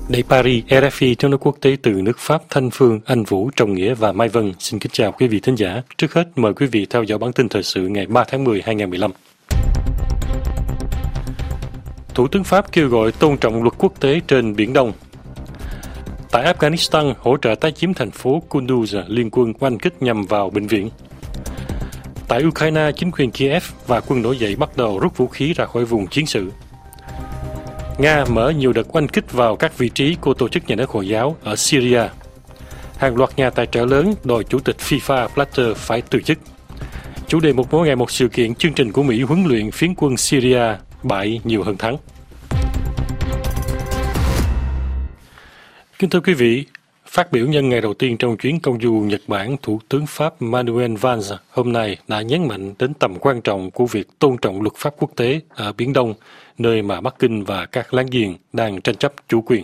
Đây Paris, RFI tiếng nói quốc tế từ nước Pháp. Thanh Phương, Anh Vũ, Trọng Nghĩa và Mai Vân xin kính chào quý vị thính giả. Trước hết mời quý vị theo dõi bản tin thời sự ngày 3 tháng 10 2015. Thủ tướng Pháp kêu gọi tôn trọng luật quốc tế trên Biển Đông. Tại Afghanistan, hỗ trợ tái chiếm thành phố Kunduz, liên quân oanh kích nhằm vào bệnh viện. Tại Ukraine, chính quyền Kiev và quân nổi dậy bắt đầu rút vũ khí ra khỏi vùng chiến sự. Nga mở nhiều đợt oanh kích vào các vị trí của tổ chức nhà nước Hồi giáo ở Syria. Hàng loạt nhà tài trợ lớn đòi chủ tịch FIFA Blatter phải từ chức. Chủ đề một mỗi ngày một sự kiện, chương trình của Mỹ huấn luyện phiến quân Syria bại nhiều hơn thắng. Kính thưa quý vị, phát biểu nhân ngày đầu tiên trong chuyến công du Nhật Bản, Thủ tướng Pháp Manuel Valls hôm nay đã nhấn mạnh đến tầm quan trọng của việc tôn trọng luật pháp quốc tế ở Biển Đông, nơi mà Bắc Kinh và các láng giềng đang tranh chấp chủ quyền.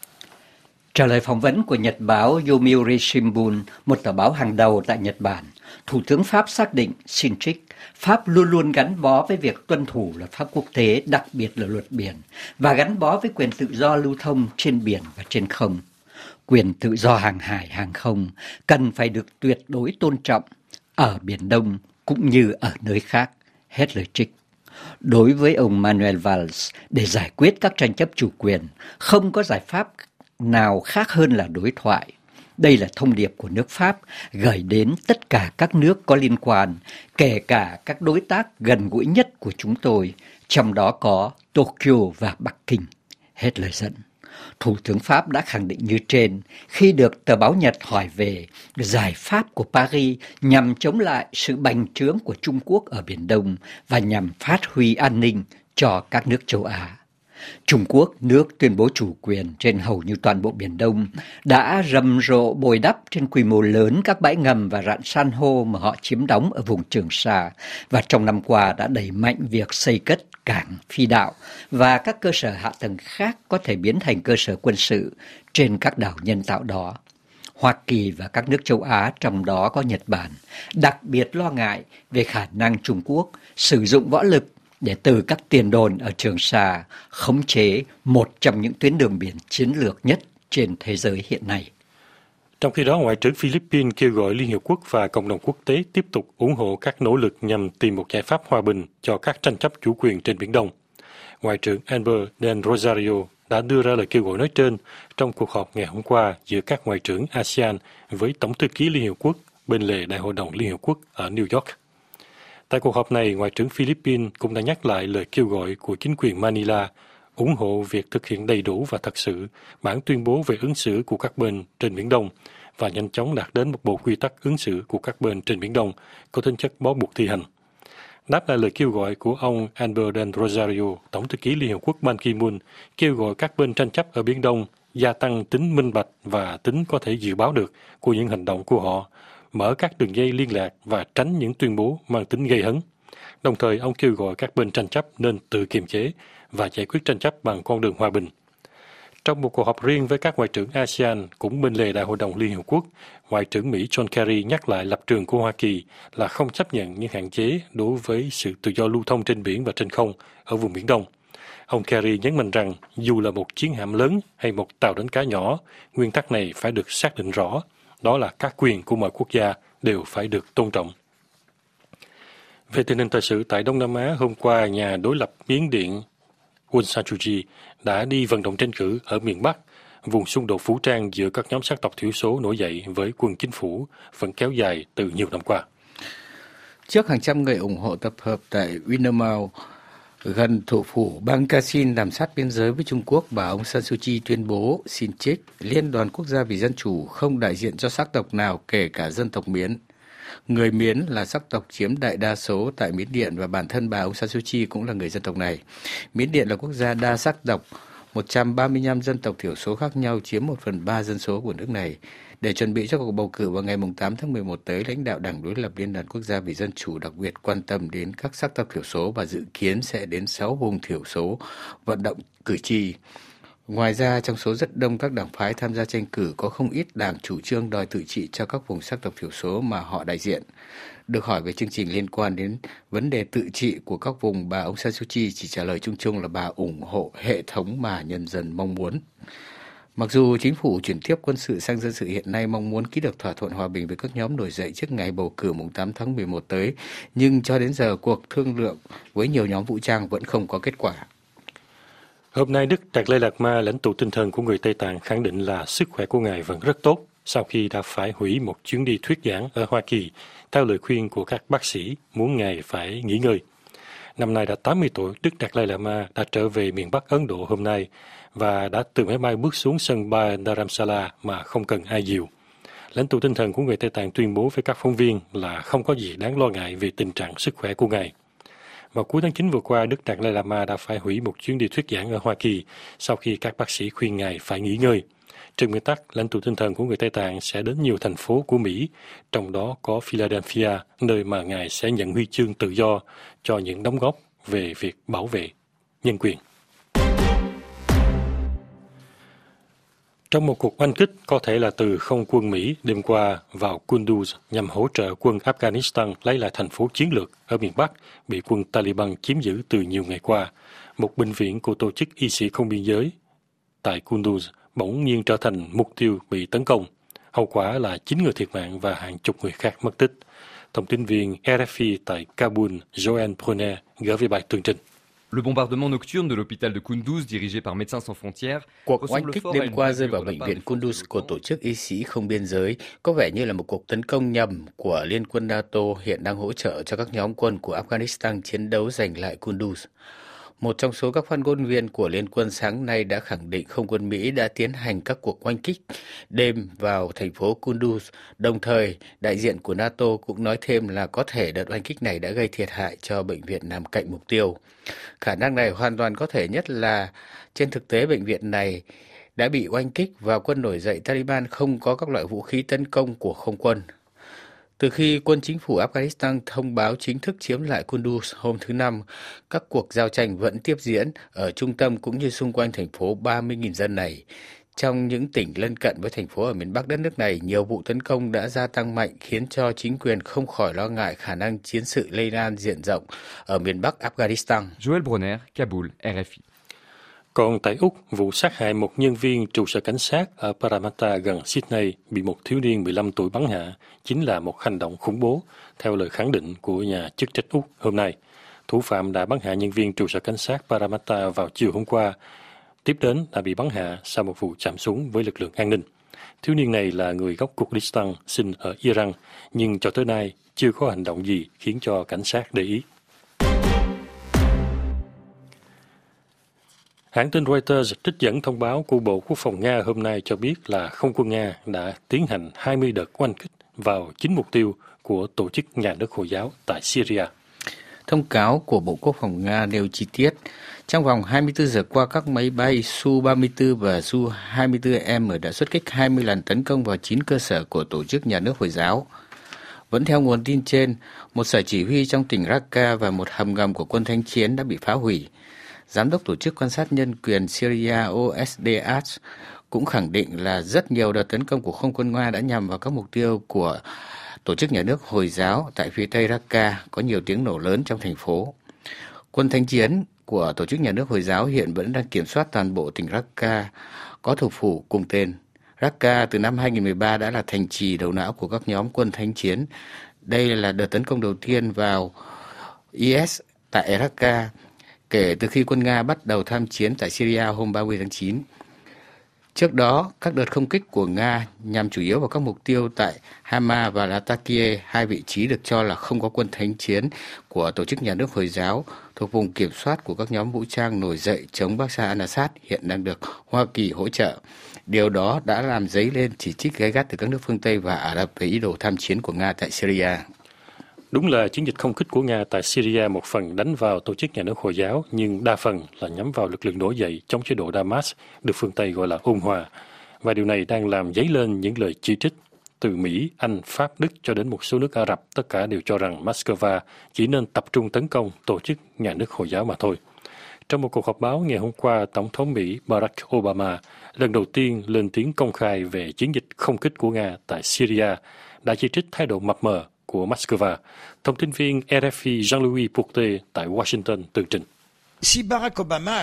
Trả lời phỏng vấn của Nhật báo Yomiuri Shimbun, một tờ báo hàng đầu tại Nhật Bản, Thủ tướng Pháp xác định, xin trích, Pháp luôn luôn gắn bó với việc tuân thủ luật pháp quốc tế, đặc biệt là luật biển, và gắn bó với quyền tự do lưu thông trên biển và trên không. Quyền tự do hàng hải, hàng không cần phải được tuyệt đối tôn trọng ở Biển Đông cũng như ở nơi khác. Hết lời trích. Đối với ông Manuel Valls, để giải quyết các tranh chấp chủ quyền, không có giải pháp nào khác hơn là đối thoại. Đây là thông điệp của nước Pháp gửi đến tất cả các nước có liên quan, kể cả các đối tác gần gũi nhất của chúng tôi, trong đó có Tokyo và Bắc Kinh. Hết lời dẫn. Thủ tướng Pháp đã khẳng định như trên khi được tờ báo Nhật hỏi về giải pháp của Paris nhằm chống lại sự bành trướng của Trung Quốc ở Biển Đông và nhằm phát huy an ninh cho các nước châu Á. Trung Quốc, nước tuyên bố chủ quyền trên hầu như toàn bộ Biển Đông, đã rầm rộ bồi đắp trên quy mô lớn các bãi ngầm và rạn san hô mà họ chiếm đóng ở vùng Trường Sa, và trong năm qua đã đẩy mạnh việc xây cất cảng, phi đạo và các cơ sở hạ tầng khác có thể biến thành cơ sở quân sự trên các đảo nhân tạo đó. Hoa Kỳ và các nước châu Á, trong đó có Nhật Bản, đặc biệt lo ngại về khả năng Trung Quốc sử dụng võ lực để từ các tiền đồn ở Trường Sa khống chế một trong những tuyến đường biển chiến lược nhất trên thế giới hiện nay. Trong khi đó, Ngoại trưởng Philippines kêu gọi Liên Hiệp Quốc và cộng đồng quốc tế tiếp tục ủng hộ các nỗ lực nhằm tìm một giải pháp hòa bình cho các tranh chấp chủ quyền trên Biển Đông. Ngoại trưởng Amber del Rosario đã đưa ra lời kêu gọi nói trên trong cuộc họp ngày hôm qua giữa các ngoại trưởng ASEAN với Tổng thư ký Liên Hiệp Quốc bên lề Đại hội đồng Liên Hiệp Quốc ở New York. Tại cuộc họp này, Ngoại trưởng Philippines cũng đã nhắc lại lời kêu gọi của chính quyền Manila ủng hộ việc thực hiện đầy đủ và thật sự bản tuyên bố về ứng xử của các bên trên Biển Đông và nhanh chóng đạt đến một bộ quy tắc ứng xử của các bên trên Biển Đông có tính chất bó buộc thi hành. Đáp lại lời kêu gọi của ông Amber del Rosario, Tổng thư ký Liên Hợp Quốc Ban Ki-moon kêu gọi các bên tranh chấp ở Biển Đông gia tăng tính minh bạch và tính có thể dự báo được của những hành động của họ, mở các đường dây liên lạc và tránh những tuyên bố mang tính gây hấn. Đồng thời, ông kêu gọi các bên tranh chấp nên tự kiềm chế và giải quyết tranh chấp bằng con đường hòa bình. Trong một cuộc họp riêng với các ngoại trưởng ASEAN cũng bên lề Đại hội đồng Liên Hợp Quốc, Ngoại trưởng Mỹ John Kerry nhắc lại lập trường của Hoa Kỳ là không chấp nhận những hạn chế đối với sự tự do lưu thông trên biển và trên không ở vùng Biển Đông. Ông Kerry nhấn mạnh rằng dù là một chiến hạm lớn hay một tàu đánh cá nhỏ, nguyên tắc này phải được xác định rõ, đó là các quyền của mọi quốc gia đều phải được tôn trọng. Về tình hình thời sự tại Đông Nam Á, hôm qua, nhà đối lập Miến Điện Aung San Suu Kyi đã đi vận động tranh cử ở miền Bắc, vùng xung đột vũ trang giữa các nhóm sắc tộc thiểu số nổi dậy với quân chính phủ vẫn kéo dài từ nhiều năm qua. Trước hàng trăm người ủng hộ tập hợp tại Winnermount, gần thủ phủ bang Kachin nằm sát biên giới với Trung Quốc, bà Aung San Suu Kyi tuyên bố, xin trích, Liên đoàn Quốc gia vì Dân chủ không đại diện cho sắc tộc nào kể cả dân tộc Miến. Người Miến là sắc tộc chiếm đại đa số tại Miến Điện và bản thân bà Aung San Suu Kyi cũng là người dân tộc này. Miến Điện là quốc gia đa sắc tộc, 135 dân tộc thiểu số khác nhau chiếm 1/3 dân số của nước này. Để chuẩn bị cho cuộc bầu cử vào ngày 8 tháng 11 tới, lãnh đạo Đảng đối lập Liên đoàn Quốc gia vì Dân chủ đặc biệt quan tâm đến các sắc tộc thiểu số và dự kiến sẽ đến 6 vùng thiểu số vận động cử tri. Ngoài ra, trong số rất đông các đảng phái tham gia tranh cử có không ít đảng chủ trương đòi tự trị cho các vùng sắc tộc thiểu số mà họ đại diện. Được hỏi về chương trình liên quan đến vấn đề tự trị của các vùng, bà Aung San Suu Kyi chỉ trả lời chung chung là bà ủng hộ hệ thống mà nhân dân mong muốn. Mặc dù chính phủ chuyển tiếp quân sự sang dân sự hiện nay mong muốn ký được thỏa thuận hòa bình với các nhóm nổi dậy trước ngày bầu cử mùng 8 tháng 11 tới, nhưng cho đến giờ cuộc thương lượng với nhiều nhóm vũ trang vẫn không có kết quả. Hôm nay, Đức Đạt Lai Lạt Ma, lãnh tụ tinh thần của người Tây Tạng, khẳng định là sức khỏe của Ngài vẫn rất tốt sau khi đã phải hủy một chuyến đi thuyết giảng ở Hoa Kỳ theo lời khuyên của các bác sĩ muốn Ngài phải nghỉ ngơi. Năm nay đã 80 tuổi, Đức Đạt Lai Lạt Ma đã trở về miền Bắc Ấn Độ hôm nay và đã từ máy bay bước xuống sân bay Dharamsala mà không cần ai dìu. Lãnh tụ tinh thần của người Tây Tạng tuyên bố với các phóng viên là không có gì đáng lo ngại về tình trạng sức khỏe của Ngài. Vào cuối tháng 9 vừa qua, Đức Đạt Lai Lạt Ma đã phải hủy một chuyến đi thuyết giảng ở Hoa Kỳ sau khi các bác sĩ khuyên Ngài phải nghỉ ngơi. Trên nguyên tắc, lãnh tụ tinh thần của người Tây Tạng sẽ đến nhiều thành phố của Mỹ, trong đó có Philadelphia, nơi mà Ngài sẽ nhận huy chương tự do cho những đóng góp về việc bảo vệ nhân quyền. Trong một cuộc oanh kích có thể là từ không quân Mỹ đêm qua vào Kunduz nhằm hỗ trợ quân Afghanistan lấy lại thành phố chiến lược ở miền Bắc bị quân Taliban chiếm giữ từ nhiều ngày qua, một bệnh viện của tổ chức y sĩ không biên giới tại Kunduz bỗng nhiên trở thành mục tiêu bị tấn công. Hậu quả là 9 người thiệt mạng và hàng chục người khác mất tích. Thông tin viên RFI tại Kabul, Joanne Brunet, gửi về bài tường trình. Le bombardement nocturne de l'hôpital de Kunduz dirigé par Médecins Sans Frontières. Cuộc oanh kích đêm qua rơi vào bệnh viện Kunduz của tổ chức y sĩ không biên giới có vẻ như là một cuộc tấn công nhầm của Liên quân NATO hiện đang hỗ trợ cho các nhóm quân của Afghanistan chiến đấu giành lại Kunduz. Một trong số các phát ngôn viên của Liên quân sáng nay đã khẳng định không quân Mỹ đã tiến hành các cuộc oanh kích đêm vào thành phố Kunduz. Đồng thời, đại diện của NATO cũng nói thêm là có thể đợt oanh kích này đã gây thiệt hại cho bệnh viện nằm cạnh mục tiêu. Khả năng này hoàn toàn có thể, nhất là trên thực tế bệnh viện này đã bị oanh kích và quân nổi dậy Taliban không có các loại vũ khí tấn công của không quân. Từ khi quân chính phủ Afghanistan thông báo chính thức chiếm lại Kunduz hôm thứ Năm, các cuộc giao tranh vẫn tiếp diễn ở trung tâm cũng như xung quanh thành phố 30.000 dân này. Trong những tỉnh lân cận với thành phố ở miền Bắc đất nước này, nhiều vụ tấn công đã gia tăng mạnh khiến cho chính quyền không khỏi lo ngại khả năng chiến sự lây lan diện rộng ở miền Bắc Afghanistan. Joël Bronner, Kaboul, RFI. Còn tại Úc, vụ sát hại một nhân viên trụ sở cảnh sát ở Parramatta gần Sydney bị một thiếu niên 15 tuổi bắn hạ chính là một hành động khủng bố, theo lời khẳng định của nhà chức trách Úc hôm nay. Thủ phạm đã bắn hạ nhân viên trụ sở cảnh sát Parramatta vào chiều hôm qua, tiếp đến đã bị bắn hạ sau một vụ chạm súng với lực lượng an ninh. Thiếu niên này là người gốc Kurdistan, sinh ở Iran, nhưng cho tới nay chưa có hành động gì khiến cho cảnh sát để ý. Hãng tin Reuters trích dẫn thông báo của Bộ Quốc phòng Nga hôm nay cho biết là không quân Nga đã tiến hành 20 đợt oanh kích vào 9 mục tiêu của tổ chức nhà nước Hồi giáo tại Syria. Thông cáo của Bộ Quốc phòng Nga nêu chi tiết, trong vòng 24 giờ qua, các máy bay Su-34 và Su-24M đã xuất kích 20 lần tấn công vào 9 cơ sở của tổ chức nhà nước Hồi giáo. Vẫn theo nguồn tin trên, một sở chỉ huy trong tỉnh Raqqa và một hầm ngầm của quân thánh chiến đã bị phá hủy. Giám đốc Tổ chức Quan sát Nhân quyền Syria OSDH cũng khẳng định là rất nhiều đợt tấn công của không quân Nga đã nhằm vào các mục tiêu của Tổ chức Nhà nước Hồi giáo tại phía tây Raqqa, có nhiều tiếng nổ lớn trong thành phố. Quân thánh chiến của Tổ chức Nhà nước Hồi giáo hiện vẫn đang kiểm soát toàn bộ tỉnh Raqqa, có thủ phủ cùng tên. Raqqa từ năm 2013 đã là thành trì đầu não của các nhóm quân thánh chiến. Đây là đợt tấn công đầu tiên vào IS tại Raqqa kể từ khi quân Nga bắt đầu tham chiến tại Syria hôm 30 tháng 9. Trước đó, các đợt không kích của Nga nhằm chủ yếu vào các mục tiêu tại Hama và Latakia, hai vị trí được cho là không có quân thánh chiến của Tổ chức Nhà nước Hồi giáo thuộc vùng kiểm soát của các nhóm vũ trang nổi dậy chống Bashar al-Assad hiện đang được Hoa Kỳ hỗ trợ. Điều đó đã làm dấy lên chỉ trích gay gắt từ các nước phương Tây và Ả Rập về ý đồ tham chiến của Nga tại Syria. Đúng là chiến dịch không kích của Nga tại Syria một phần đánh vào tổ chức nhà nước Hồi giáo, nhưng đa phần là nhắm vào lực lượng nổi dậy chống chế độ Damas, được phương Tây gọi là ôn hòa. Và điều này đang làm dấy lên những lời chỉ trích từ Mỹ, Anh, Pháp, Đức cho đến một số nước Ả Rập. Tất cả đều cho rằng Moscow chỉ nên tập trung tấn công tổ chức nhà nước Hồi giáo mà thôi. Trong một cuộc họp báo ngày hôm qua, Tổng thống Mỹ Barack Obama lần đầu tiên lên tiếng công khai về chiến dịch không kích của Nga tại Syria, đã chỉ trích thái độ mập mờ của Moscow. Thông tin viên RFI Jean-Louis Pourté tại Washington tường trình. Barack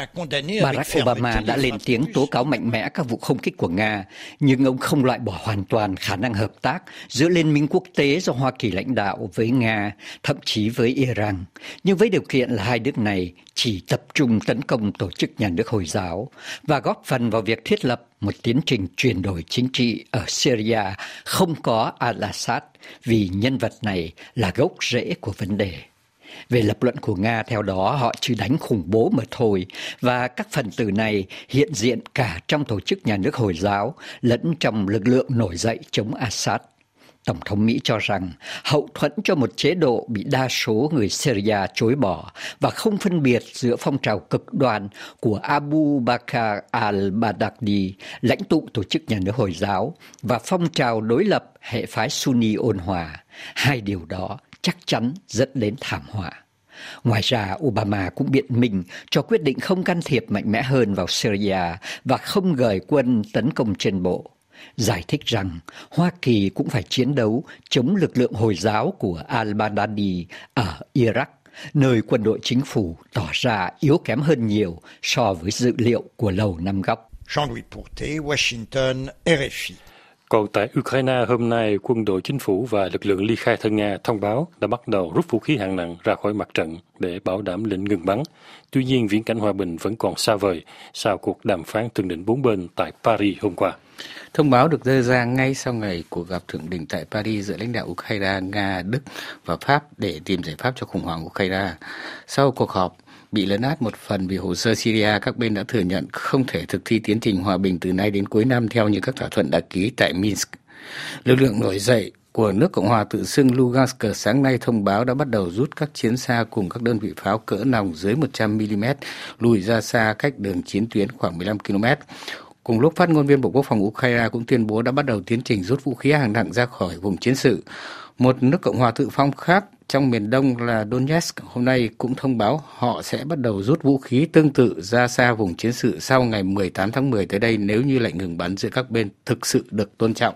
Obama đã lên tiếng tố cáo mạnh mẽ các vụ không kích của Nga, nhưng ông không loại bỏ hoàn toàn khả năng hợp tác giữa Liên minh quốc tế do Hoa Kỳ lãnh đạo với Nga, thậm chí với Iran. Nhưng với điều kiện là hai nước này chỉ tập trung tấn công tổ chức nhà nước Hồi giáo và góp phần vào việc thiết lập một tiến trình chuyển đổi chính trị ở Syria không có al-Assad, vì nhân vật này là gốc rễ của vấn đề. Về lập luận của Nga, theo đó họ chỉ đánh khủng bố mà thôi, và các phần tử này hiện diện cả trong tổ chức nhà nước Hồi giáo lẫn trong lực lượng nổi dậy chống Assad. Tổng thống Mỹ cho rằng hậu thuẫn cho một chế độ bị đa số người Syria chối bỏ và không phân biệt giữa phong trào cực đoan của Abu Bakr al-Baghdadi, lãnh tụ tổ chức nhà nước Hồi giáo, và phong trào đối lập hệ phái Sunni ôn hòa. Hai điều đó chắc chắn dẫn đến thảm họa. Ngoài ra, Obama cũng biện minh cho quyết định không can thiệp mạnh mẽ hơn vào Syria và không gửi quân tấn công trên bộ, giải thích rằng Hoa Kỳ cũng phải chiến đấu chống lực lượng Hồi giáo của al-Baghdadi ở Iraq, nơi quân đội chính phủ tỏ ra yếu kém hơn nhiều so với dữ liệu của Lầu Năm Góc. Jean-Louis Porté, Washington, RFI. Còn tại Ukraine, hôm nay, quân đội chính phủ và lực lượng ly khai thân Nga thông báo đã bắt đầu rút vũ khí hạng nặng ra khỏi mặt trận để bảo đảm lệnh ngừng bắn. Tuy nhiên, viễn cảnh hòa bình vẫn còn xa vời sau cuộc đàm phán thượng đỉnh bốn bên tại Paris hôm qua. Thông báo được đưa ra ngay sau ngày cuộc gặp thượng đỉnh tại Paris giữa lãnh đạo Ukraine, Nga, Đức và Pháp để tìm giải pháp cho khủng hoảng Ukraine. Sau cuộc họp bị lấn át một phần vì hồ sơ Syria, các bên đã thừa nhận không thể thực thi tiến trình hòa bình từ nay đến cuối năm theo như các thỏa thuận đã ký tại Minsk. Lực lượng nổi dậy của nước Cộng hòa tự xưng Lugansk sáng nay thông báo đã bắt đầu rút các chiến xa cùng các đơn vị pháo cỡ nòng dưới 100mm lùi ra xa cách đường chiến tuyến khoảng 15 km. Cùng lúc, phát ngôn viên Bộ Quốc phòng Ukraine cũng tuyên bố đã bắt đầu tiến trình rút vũ khí hạng nặng ra khỏi vùng chiến sự. Một nước Cộng hòa tự phong khác trong miền đông là Donetsk hôm nay cũng thông báo họ sẽ bắt đầu rút vũ khí tương tự ra xa vùng chiến sự sau ngày 18 tháng 10 tới đây nếu như lệnh ngừng bắn giữa các bên thực sự được tôn trọng.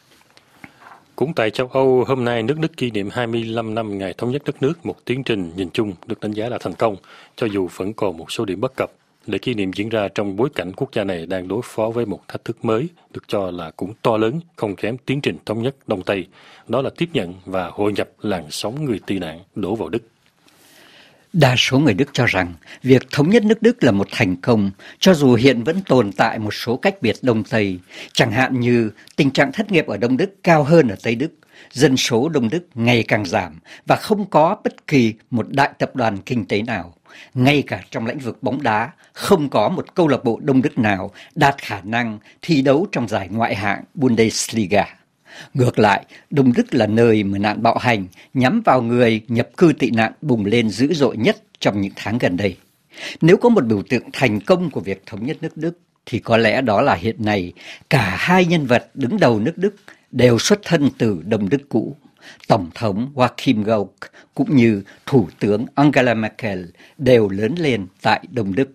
Cũng tại châu Âu, hôm nay nước Đức kỷ niệm 25 năm ngày thống nhất đất nước, một tiến trình nhìn chung được đánh giá là thành công, cho dù vẫn còn một số điểm bất cập. Lễ kỷ niệm diễn ra trong bối cảnh quốc gia này đang đối phó với một thách thức mới, được cho là cũng to lớn, không kém tiến trình thống nhất Đông Tây. Đó là tiếp nhận và hội nhập làn sóng người tị nạn đổ vào Đức. Đa số người Đức cho rằng việc thống nhất nước Đức là một thành công, cho dù hiện vẫn tồn tại một số cách biệt Đông Tây, chẳng hạn như tình trạng thất nghiệp ở Đông Đức cao hơn ở Tây Đức, dân số Đông Đức ngày càng giảm và không có bất kỳ một đại tập đoàn kinh tế nào. Ngay cả trong lĩnh vực bóng đá, không có một câu lạc bộ Đông Đức nào đạt khả năng thi đấu trong giải ngoại hạng Bundesliga. Ngược lại, Đông Đức là nơi mà nạn bạo hành nhắm vào người nhập cư tị nạn bùng lên dữ dội nhất trong những tháng gần đây. Nếu có một biểu tượng thành công của việc thống nhất nước Đức, thì có lẽ đó là hiện nay cả hai nhân vật đứng đầu nước Đức đều xuất thân từ Đông Đức cũ. Tổng thống Joachim Gauck cũng như Thủ tướng Angela Merkel đều lớn lên tại Đông Đức.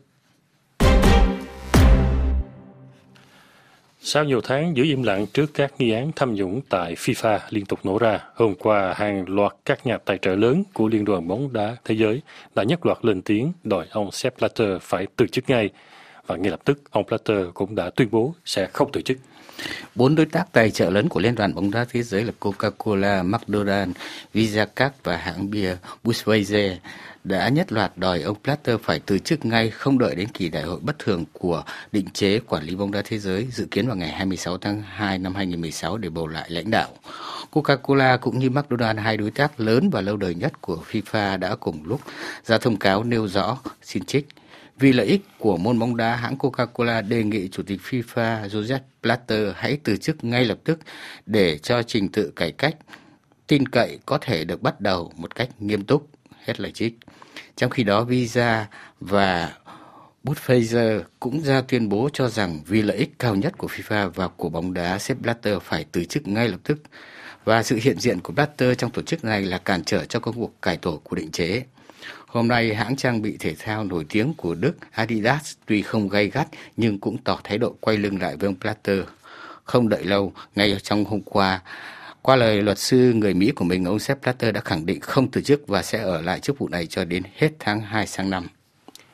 Sau nhiều tháng giữ im lặng trước các nghi án tham nhũng tại FIFA liên tục nổ ra, hôm qua hàng loạt các nhà tài trợ lớn của Liên đoàn bóng đá thế giới đã nhất loạt lên tiếng đòi ông Sepp Blatter phải từ chức ngay. Và ngay lập tức, ông Blatter cũng đã tuyên bố sẽ không từ chức. 4 đối tác tài trợ lớn của Liên đoàn bóng đá thế giới là Coca-Cola, McDonald's, Visa Card và hãng bia Budweiser đã nhất loạt đòi ông Blatter phải từ chức ngay, không đợi đến kỳ đại hội bất thường của định chế quản lý bóng đá thế giới dự kiến vào ngày 26 tháng 2 năm 2016 để bầu lại lãnh đạo. Coca-Cola cũng như McDonald's, hai đối tác lớn và lâu đời nhất của FIFA, đã cùng lúc ra thông cáo nêu rõ xin trích. Vì lợi ích của môn bóng đá, hãng Coca-Cola đề nghị Chủ tịch FIFA Joseph Blatter hãy từ chức ngay lập tức để cho trình tự cải cách tin cậy có thể được bắt đầu một cách nghiêm túc, hết lời trích. Trong khi đó, Visa và Budweiser cũng ra tuyên bố cho rằng vì lợi ích cao nhất của FIFA và của bóng đá, Sepp Blatter phải từ chức ngay lập tức, và sự hiện diện của Blatter trong tổ chức này là cản trở cho công cuộc cải tổ của định chế. Hôm nay, hãng trang bị thể thao nổi tiếng của Đức Adidas tuy không gay gắt nhưng cũng tỏ thái độ quay lưng lại với ông Blatter. Không đợi lâu, ngay trong hôm qua, qua lời luật sư người Mỹ của mình, ông Sepp Blatter đã khẳng định không từ chức và sẽ ở lại chức vụ này cho đến hết tháng 2 sang năm.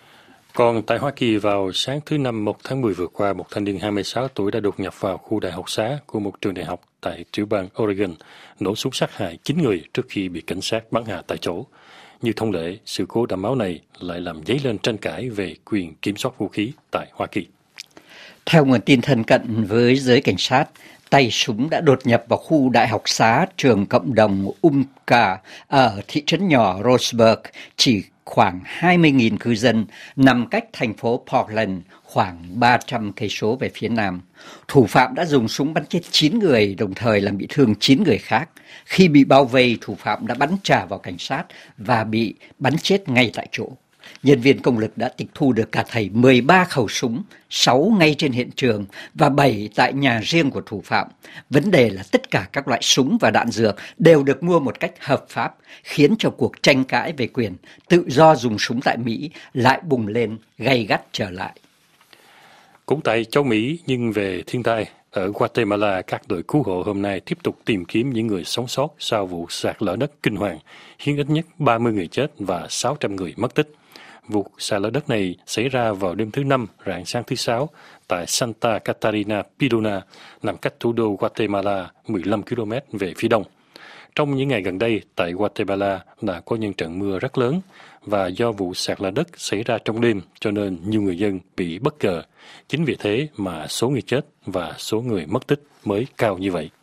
Còn tại Hoa Kỳ vào sáng thứ Năm 1 tháng 10 vừa qua, một thanh niên 26 tuổi đã đột nhập vào khu đại học xá của một trường đại học tại tiểu bang Oregon, nổ súng sát hại 9 người trước khi bị cảnh sát bắn hạ tại chỗ. Như thông lệ, sự cố đẫm máu này lại làm dấy lên tranh cãi về quyền kiểm soát vũ khí tại Hoa Kỳ. Theo nguồn tin thân cận với giới cảnh sát, tay súng đã đột nhập vào khu đại học xá trường cộng đồng Umka ở thị trấn nhỏ Roseburg, chỉ khoảng 20.000 cư dân, nằm cách thành phố Portland khoảng 300 cây số về phía nam. Thủ phạm đã dùng súng bắn chết 9 người, đồng thời làm bị thương 9 người khác. Khi bị bao vây, thủ phạm đã bắn trả vào cảnh sát và bị bắn chết ngay tại chỗ. Nhân viên công lực đã tịch thu được cả thảy 13 khẩu súng, 6 ngay trên hiện trường và 7 tại nhà riêng của thủ phạm. Vấn đề là tất cả các loại súng và đạn dược đều được mua một cách hợp pháp, khiến cho cuộc tranh cãi về quyền tự do dùng súng tại Mỹ lại bùng lên gay gắt trở lại. Cũng tại châu Mỹ nhưng về thiên tai, ở Guatemala, các đội cứu hộ hôm nay tiếp tục tìm kiếm những người sống sót sau vụ sạt lở đất kinh hoàng, khiến ít nhất 30 người chết và 600 người mất tích. Vụ sạt lở đất này xảy ra vào đêm thứ Năm, rạng sáng thứ Sáu, tại Santa Catarina Pidona, nằm cách thủ đô Guatemala 15 km về phía đông. Trong những ngày gần đây, tại Guatemala đã có những trận mưa rất lớn, và do vụ sạt lở đất xảy ra trong đêm cho nên nhiều người dân bị bất ngờ. Chính vì thế mà số người chết và số người mất tích mới cao như vậy.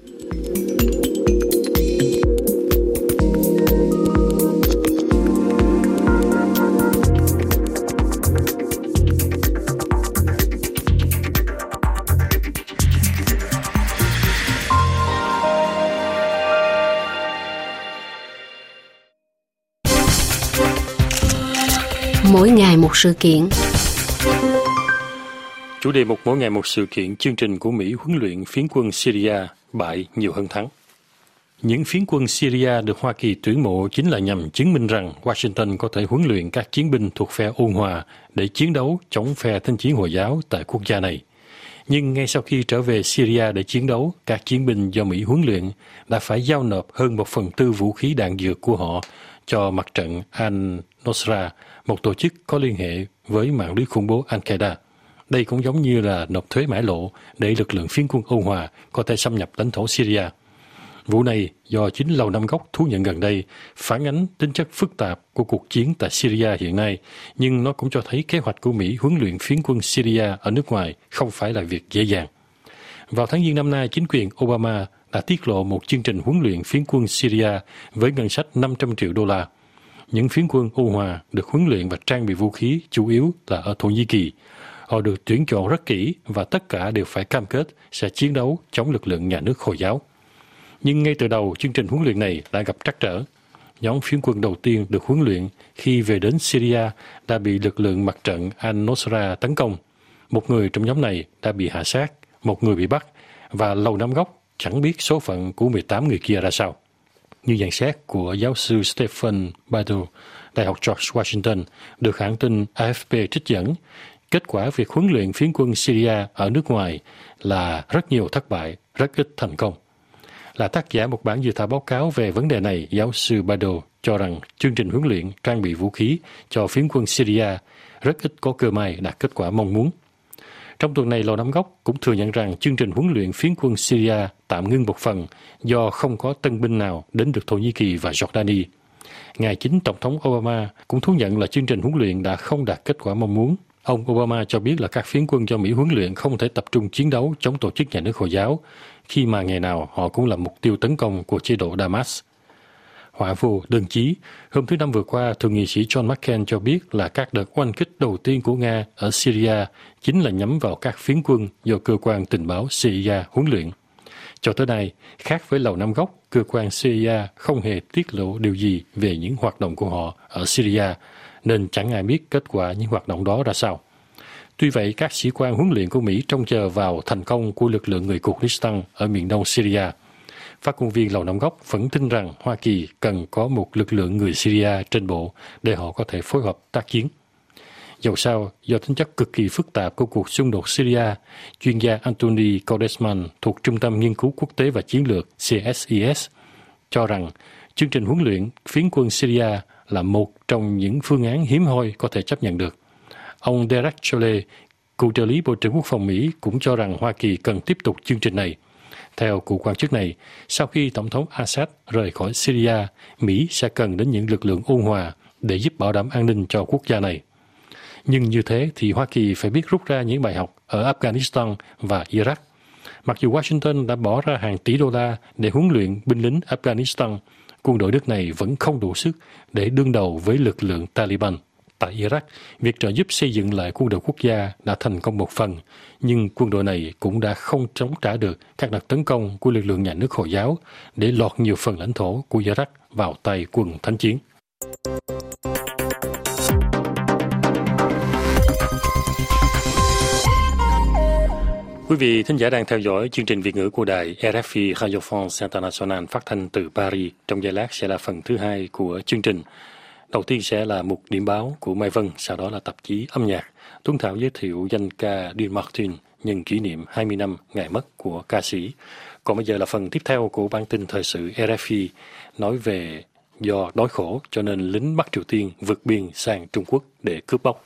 Mỗi ngày một sự kiện. Chủ đề một mỗi ngày một sự kiện, chương trình của Mỹ huấn luyện phiến quân Syria bại nhiều hơn thắng. Những phiến quân Syria được Hoa Kỳ tuyển mộ chính là nhằm chứng minh rằng Washington có thể huấn luyện các chiến binh thuộc phe ôn hòa để chiến đấu chống phe Thánh chiến Hồi giáo tại quốc gia này. Nhưng ngay sau khi trở về Syria để chiến đấu, các chiến binh do Mỹ huấn luyện đã phải giao nộp hơn 1/4 vũ khí đạn dược của họ cho mặt trận Al-Nusra, một tổ chức có liên hệ với mạng lưới khủng bố Al-Qaeda. Đây cũng giống như là nộp thuế mãi lộ để lực lượng phiến quân ôn hòa có thể xâm nhập lãnh thổ Syria. Vụ này do chính Lầu Năm Góc thú nhận gần đây phản ánh tính chất phức tạp của cuộc chiến tại Syria hiện nay, nhưng nó cũng cho thấy kế hoạch của Mỹ huấn luyện phiến quân Syria ở nước ngoài không phải là việc dễ dàng. Vào tháng Giêng năm nay, chính quyền Obama đã tiết lộ một chương trình huấn luyện phiến quân Syria với ngân sách $500 triệu. Những phiến quân ôn hòa được huấn luyện và trang bị vũ khí chủ yếu là ở Thổ Nhĩ Kỳ. Họ được tuyển chọn rất kỹ và tất cả đều phải cam kết sẽ chiến đấu chống lực lượng nhà nước Hồi giáo. Nhưng ngay từ đầu, chương trình huấn luyện này đã gặp trắc trở. Nhóm phiến quân đầu tiên được huấn luyện khi về đến Syria đã bị lực lượng mặt trận Al-Nusra tấn công. Một người trong nhóm này đã bị hạ sát, một người bị bắt, và Lầu Năm Góc chẳng biết số phận của 18 người kia ra sao. Như nhận xét của giáo sư Stephen Badu, Đại học George Washington, được hãng tin AFP trích dẫn, kết quả việc huấn luyện phiến quân Syria ở nước ngoài là rất nhiều thất bại, rất ít thành công. Là tác giả một bản dự thảo báo cáo về vấn đề này, giáo sư Badu cho rằng chương trình huấn luyện trang bị vũ khí cho phiến quân Syria rất ít có cơ may đạt kết quả mong muốn. Trong tuần này, Lầu Năm Góc cũng thừa nhận rằng chương trình huấn luyện phiến quân Syria tạm ngưng một phần do không có tân binh nào đến được Thổ Nhĩ Kỳ và Jordani. Ngày chính Tổng thống Obama cũng thú nhận là chương trình huấn luyện đã không đạt kết quả mong muốn. Ông Obama cho biết là các phiến quân do Mỹ huấn luyện không thể tập trung chiến đấu chống tổ chức nhà nước Hồi giáo, khi mà ngày nào họ cũng là mục tiêu tấn công của chế độ Damas. Họa vô đơn chí, hôm thứ Năm vừa qua, Thượng nghị sĩ John McCain cho biết là các đợt oanh kích đầu tiên của Nga ở Syria chính là nhắm vào các phiến quân do cơ quan tình báo CIA huấn luyện. Cho tới nay, khác với Lầu Năm Góc, cơ quan CIA không hề tiết lộ điều gì về những hoạt động của họ ở Syria, nên chẳng ai biết kết quả những hoạt động đó ra sao. Tuy vậy, các sĩ quan huấn luyện của Mỹ trông chờ vào thành công của lực lượng người Kurdistan ở miền đông Syria. Phát ngôn viên Lầu Năm Góc vẫn tin rằng Hoa Kỳ cần có một lực lượng người Syria trên bộ để họ có thể phối hợp tác chiến. Dẫu sao, do tính chất cực kỳ phức tạp của cuộc xung đột Syria, chuyên gia Anthony Cordesman thuộc Trung tâm Nghiên cứu Quốc tế và Chiến lược CSIS cho rằng chương trình huấn luyện phiến quân Syria là một trong những phương án hiếm hoi có thể chấp nhận được. Ông Derek Chollet, cựu trợ lý Bộ trưởng Quốc phòng Mỹ, cũng cho rằng Hoa Kỳ cần tiếp tục chương trình này. Theo cựu quan chức này, sau khi Tổng thống Assad rời khỏi Syria, Mỹ sẽ cần đến những lực lượng ôn hòa để giúp bảo đảm an ninh cho quốc gia này. Nhưng như thế thì Hoa Kỳ phải biết rút ra những bài học ở Afghanistan và Iraq. Mặc dù Washington đã bỏ ra hàng tỷ đô la để huấn luyện binh lính Afghanistan, quân đội nước này vẫn không đủ sức để đương đầu với lực lượng Taliban. Tại Iraq, việc trợ giúp xây dựng lại quân đội quốc gia đã thành công một phần, nhưng quân đội này cũng đã không chống trả được các đợt tấn công của lực lượng nhà nước Hồi giáo để lọt nhiều phần lãnh thổ của Iraq vào tay quân thánh chiến. Quý vị thính giả đang theo dõi chương trình Việt ngữ của đài RFI Radio France International phát thanh từ Paris. Trong giây lát sẽ là phần thứ hai của chương trình. Đầu tiên sẽ là mục điểm báo của Mai Vân, sau đó là tạp chí âm nhạc. Tuấn Thảo giới thiệu danh ca Dean Martin nhân kỷ niệm 20 năm ngày mất của ca sĩ. Còn bây giờ là phần tiếp theo của bản tin thời sự RFI nói về do đói khổ cho nên lính Bắc Triều Tiên vượt biên sang Trung Quốc để cướp bóc.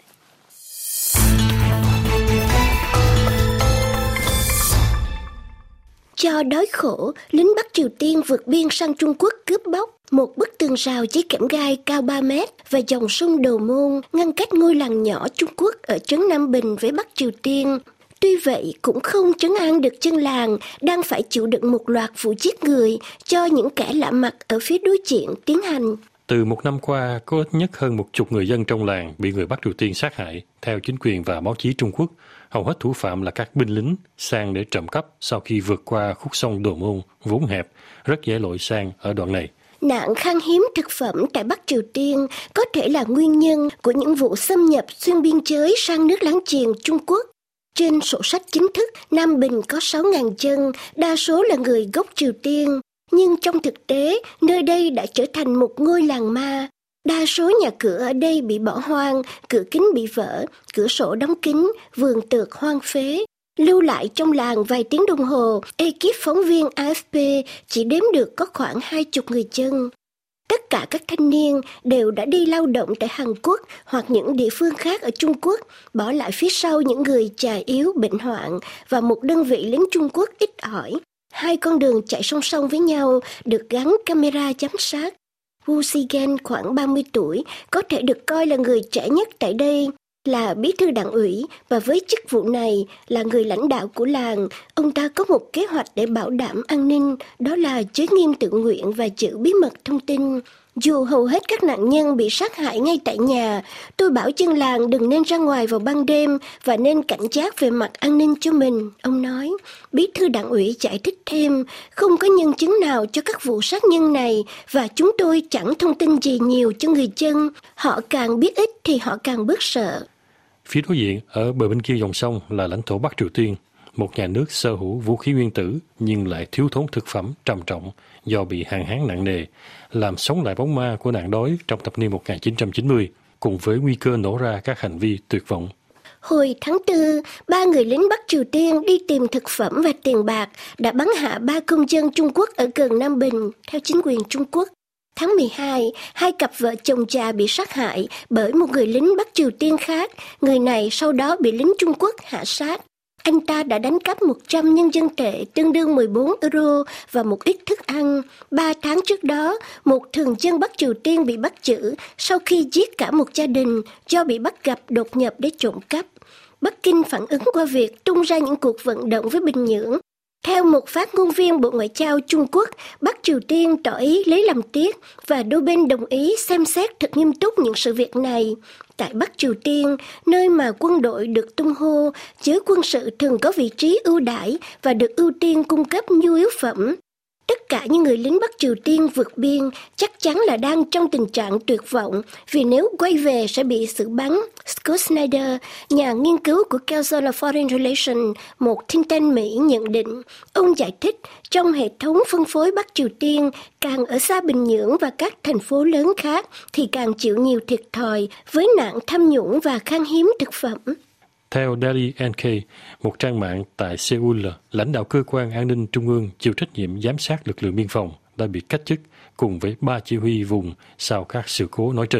Do đói khổ, lính Bắc Triều Tiên vượt biên sang Trung Quốc cướp bóc. Một bức tường rào giấy kẽm gai cao 3 mét và dòng sông Đồ Môn ngăn cách ngôi làng nhỏ Trung Quốc ở trấn Nam Bình với Bắc Triều Tiên. Tuy vậy cũng không trấn an được dân làng đang phải chịu đựng một loạt vụ giết người cho những kẻ lạ mặt ở phía đối diện tiến hành. Từ một năm qua, có ít nhất hơn 10 người dân trong làng bị người Bắc Triều Tiên sát hại. Theo chính quyền và báo chí Trung Quốc, hầu hết thủ phạm là các binh lính sang để trộm cắp sau khi vượt qua khúc sông Đồ Môn vốn hẹp, rất dễ lội sang ở đoạn này. Nạn khan hiếm thực phẩm tại Bắc Triều Tiên có thể là nguyên nhân của những vụ xâm nhập xuyên biên giới sang nước láng giềng Trung Quốc. Trên sổ sách chính thức, Nam Bình có 6.000 dân, đa số là người gốc Triều Tiên. Nhưng trong thực tế, nơi đây đã trở thành một ngôi làng ma. Đa số nhà cửa ở đây bị bỏ hoang, cửa kính bị vỡ, cửa sổ đóng kín, vườn tược hoang phế. Lưu lại trong làng vài tiếng đồng hồ, ekip phóng viên AFP chỉ đếm được có khoảng 20 người dân. Tất cả các thanh niên đều đã đi lao động tại Hàn Quốc hoặc những địa phương khác ở Trung Quốc, bỏ lại phía sau những người già yếu, bệnh hoạn và một đơn vị lính Trung Quốc ít ỏi. Hai con đường chạy song song với nhau được gắn camera giám sát. Wu Zigen khoảng 30 tuổi, có thể được coi là người trẻ nhất tại đây, là bí thư đảng ủy và với chức vụ này là người lãnh đạo của làng. Ông ta có một kế hoạch để bảo đảm an ninh, đó là giới nghiêm tự nguyện và giữ bí mật thông tin. Dù hầu hết các nạn nhân bị sát hại ngay tại nhà, tôi bảo dân làng đừng nên ra ngoài vào ban đêm và nên cảnh giác về mặt an ninh cho mình, ông nói. Bí thư đảng ủy giải thích thêm, không có nhân chứng nào cho các vụ sát nhân này và chúng tôi chẳng thông tin gì nhiều cho người dân. Họ càng biết ít thì họ càng bớt sợ. Phía đối diện, ở bờ bên kia dòng sông là lãnh thổ Bắc Triều Tiên, một nhà nước sở hữu vũ khí nguyên tử nhưng lại thiếu thốn thực phẩm trầm trọng do bị hạn hán nặng nề, làm sống lại bóng ma của nạn đói trong thập niên 1990, cùng với nguy cơ nổ ra các hành vi tuyệt vọng. Hồi tháng 4, 3 người lính Bắc Triều Tiên đi tìm thực phẩm và tiền bạc đã bắn hạ 3 công dân Trung Quốc ở gần Nam Bình, theo chính quyền Trung Quốc. Tháng 12, 2 cặp vợ chồng già bị sát hại bởi một người lính Bắc Triều Tiên khác. Người này sau đó bị lính Trung Quốc hạ sát. Anh ta đã đánh cắp 100 nhân dân tệ tương đương 14 euro và một ít thức ăn. 3 tháng trước đó, một thường dân Bắc Triều Tiên bị bắt giữ sau khi giết cả một gia đình do bị bắt gặp đột nhập để trộm cắp. Bắc Kinh phản ứng qua việc tung ra những cuộc vận động với Bình Nhưỡng. Theo một phát ngôn viên Bộ Ngoại giao Trung Quốc, Bắc Triều Tiên tỏ ý lấy làm tiếc và đôi bên đồng ý xem xét thật nghiêm túc những sự việc này. Tại Bắc Triều Tiên, nơi mà quân đội được tung hô, giới quân sự thường có vị trí ưu đãi và được ưu tiên cung cấp nhu yếu phẩm. Tất cả những người lính Bắc Triều Tiên vượt biên chắc chắn là đang trong tình trạng tuyệt vọng vì nếu quay về sẽ bị xử bắn. Scott Snyder, nhà nghiên cứu của Council of Foreign Relations, một think tank Mỹ nhận định. Ông giải thích, trong hệ thống phân phối Bắc Triều Tiên, càng ở xa Bình Nhưỡng và các thành phố lớn khác thì càng chịu nhiều thiệt thòi với nạn tham nhũng và khan hiếm thực phẩm. Theo Daily NK, một trang mạng tại Seoul, lãnh đạo cơ quan an ninh trung ương chịu trách nhiệm giám sát lực lượng biên phòng đã bị cách chức cùng với 3 chỉ huy vùng sau các sự cố nói trên.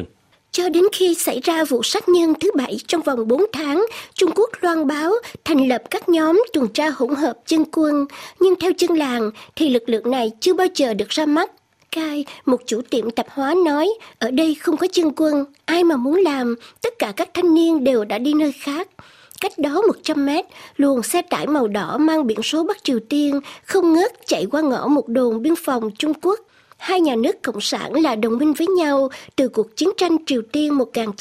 Cho đến khi xảy ra vụ sát nhân thứ 7 trong vòng 4 tháng, Trung Quốc loan báo thành lập các nhóm tuần tra hỗn hợp dân quân, nhưng theo dân làng thì lực lượng này chưa bao giờ được ra mắt. Cai, một chủ tiệm tạp hóa nói, ở đây không có dân quân, ai mà muốn làm, tất cả các thanh niên đều đã đi nơi khác. Cách đó 100 mét, luồng xe tải màu đỏ mang biển số Bắc Triều Tiên không ngớt chạy qua ngõ một đồn biên phòng Trung Quốc. Hai nhà nước Cộng sản là đồng minh với nhau từ cuộc chiến tranh Triều Tiên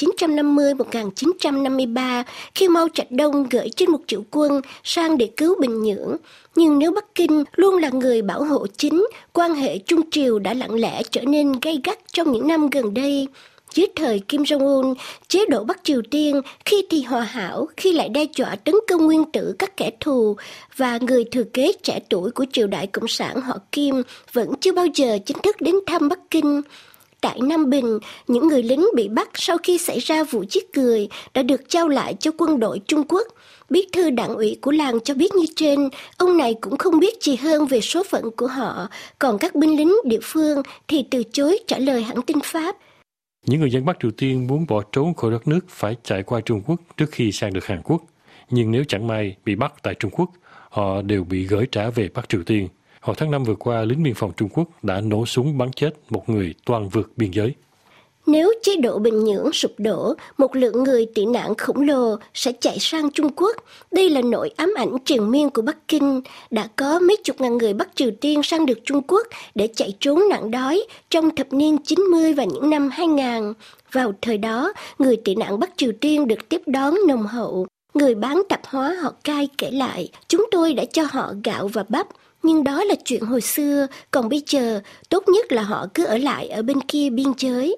1950-1953 khi Mao Trạch Đông gửi trên 1 triệu quân sang để cứu Bình Nhưỡng. Nhưng nếu Bắc Kinh luôn là người bảo hộ chính, quan hệ Trung Triều đã lặng lẽ trở nên gay gắt trong những năm gần đây. Dưới thời Kim Jong-un, chế độ Bắc Triều Tiên khi thì hòa hảo, khi lại đe dọa tấn công nguyên tử các kẻ thù, và người thừa kế trẻ tuổi của triều đại Cộng sản họ Kim vẫn chưa bao giờ chính thức đến thăm Bắc Kinh. Tại Nam Bình, những người lính bị bắt sau khi xảy ra vụ giết người đã được trao lại cho quân đội Trung Quốc. Bí thư đảng ủy của làng cho biết như trên, ông này cũng không biết gì hơn về số phận của họ, còn các binh lính địa phương thì từ chối trả lời hãng tin Pháp. Những người dân Bắc Triều Tiên muốn bỏ trốn khỏi đất nước phải chạy qua Trung Quốc trước khi sang được Hàn Quốc. Nhưng nếu chẳng may bị bắt tại Trung Quốc, họ đều bị gửi trả về Bắc Triều Tiên. Hồi tháng 5 vừa qua, lính biên phòng Trung Quốc đã nổ súng bắn chết một người toan vượt biên giới. Nếu chế độ Bình Nhưỡng sụp đổ, một lượng người tị nạn khổng lồ sẽ chạy sang Trung Quốc. Đây là nỗi ám ảnh triền miên của Bắc Kinh. Đã có mấy chục ngàn người Bắc Triều Tiên sang được Trung Quốc để chạy trốn nạn đói trong thập niên 90 và những năm 2000. Vào thời đó, người tị nạn Bắc Triều Tiên được tiếp đón nồng hậu. Người bán tạp hóa họ Cai kể lại, chúng tôi đã cho họ gạo và bắp. Nhưng đó là chuyện hồi xưa, còn bây giờ, tốt nhất là họ cứ ở lại ở bên kia biên giới.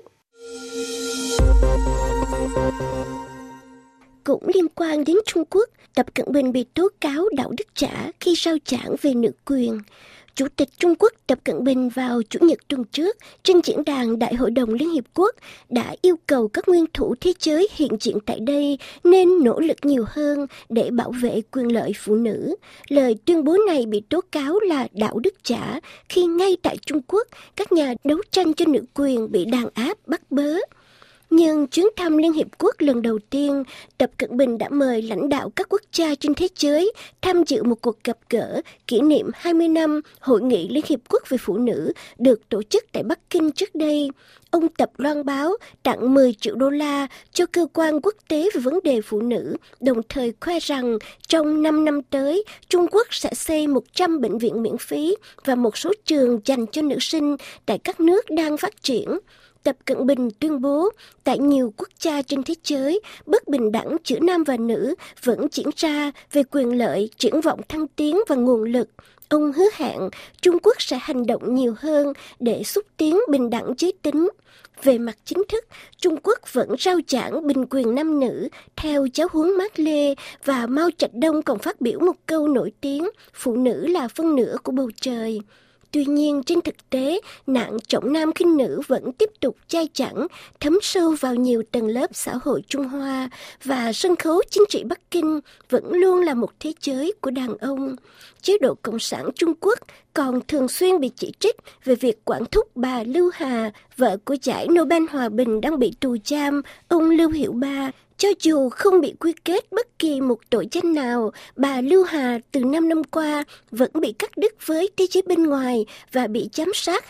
Cũng liên quan đến Trung Quốc, Tập Cận Bình bị tố cáo đạo đức giả khi rao giảng về nữ quyền. Chủ tịch Trung Quốc Tập Cận Bình vào Chủ nhật tuần trước trên diễn đàn Đại hội đồng Liên Hiệp Quốc đã yêu cầu các nguyên thủ thế giới hiện diện tại đây nên nỗ lực nhiều hơn để bảo vệ quyền lợi phụ nữ. Lời tuyên bố này bị tố cáo là đạo đức giả khi ngay tại Trung Quốc, các nhà đấu tranh cho nữ quyền bị đàn áp bắt bớ. Nhưng chuyến thăm Liên Hiệp Quốc lần đầu tiên, Tập Cận Bình đã mời lãnh đạo các quốc gia trên thế giới tham dự một cuộc gặp gỡ kỷ niệm 20 năm Hội nghị Liên Hiệp Quốc về phụ nữ được tổ chức tại Bắc Kinh trước đây. Ông Tập loan báo tặng 10 triệu đô la cho cơ quan quốc tế về vấn đề phụ nữ, đồng thời khoe rằng trong 5 năm tới, Trung Quốc sẽ xây 100 bệnh viện miễn phí và một số trường dành cho nữ sinh tại các nước đang phát triển. Tập Cận Bình tuyên bố, tại nhiều quốc gia trên thế giới, bất bình đẳng giữa nam và nữ vẫn diễn ra về quyền lợi, triển vọng thăng tiến và nguồn lực. Ông hứa hẹn Trung Quốc sẽ hành động nhiều hơn để xúc tiến bình đẳng giới tính. Về mặt chính thức, Trung Quốc vẫn rao giảng bình quyền nam nữ theo giáo huấn Mác Lê, và Mao Trạch Đông còn phát biểu một câu nổi tiếng, phụ nữ là phân nửa của bầu trời. Tuy nhiên, trên thực tế, nạn trọng nam khinh nữ vẫn tiếp tục chai chẳng, thấm sâu vào nhiều tầng lớp xã hội Trung Hoa, và sân khấu chính trị Bắc Kinh vẫn luôn là một thế giới của đàn ông. Chế độ Cộng sản Trung Quốc còn thường xuyên bị chỉ trích về việc quản thúc bà Lưu Hà, vợ của giải Nobel Hòa Bình đang bị tù giam, ông Lưu Hiểu Ba. Cho dù không bị quy kết bất kỳ một tội danh nào, bà Lưu Hà từ 5 năm qua vẫn bị cắt đứt với thế giới bên ngoài và bị giám sát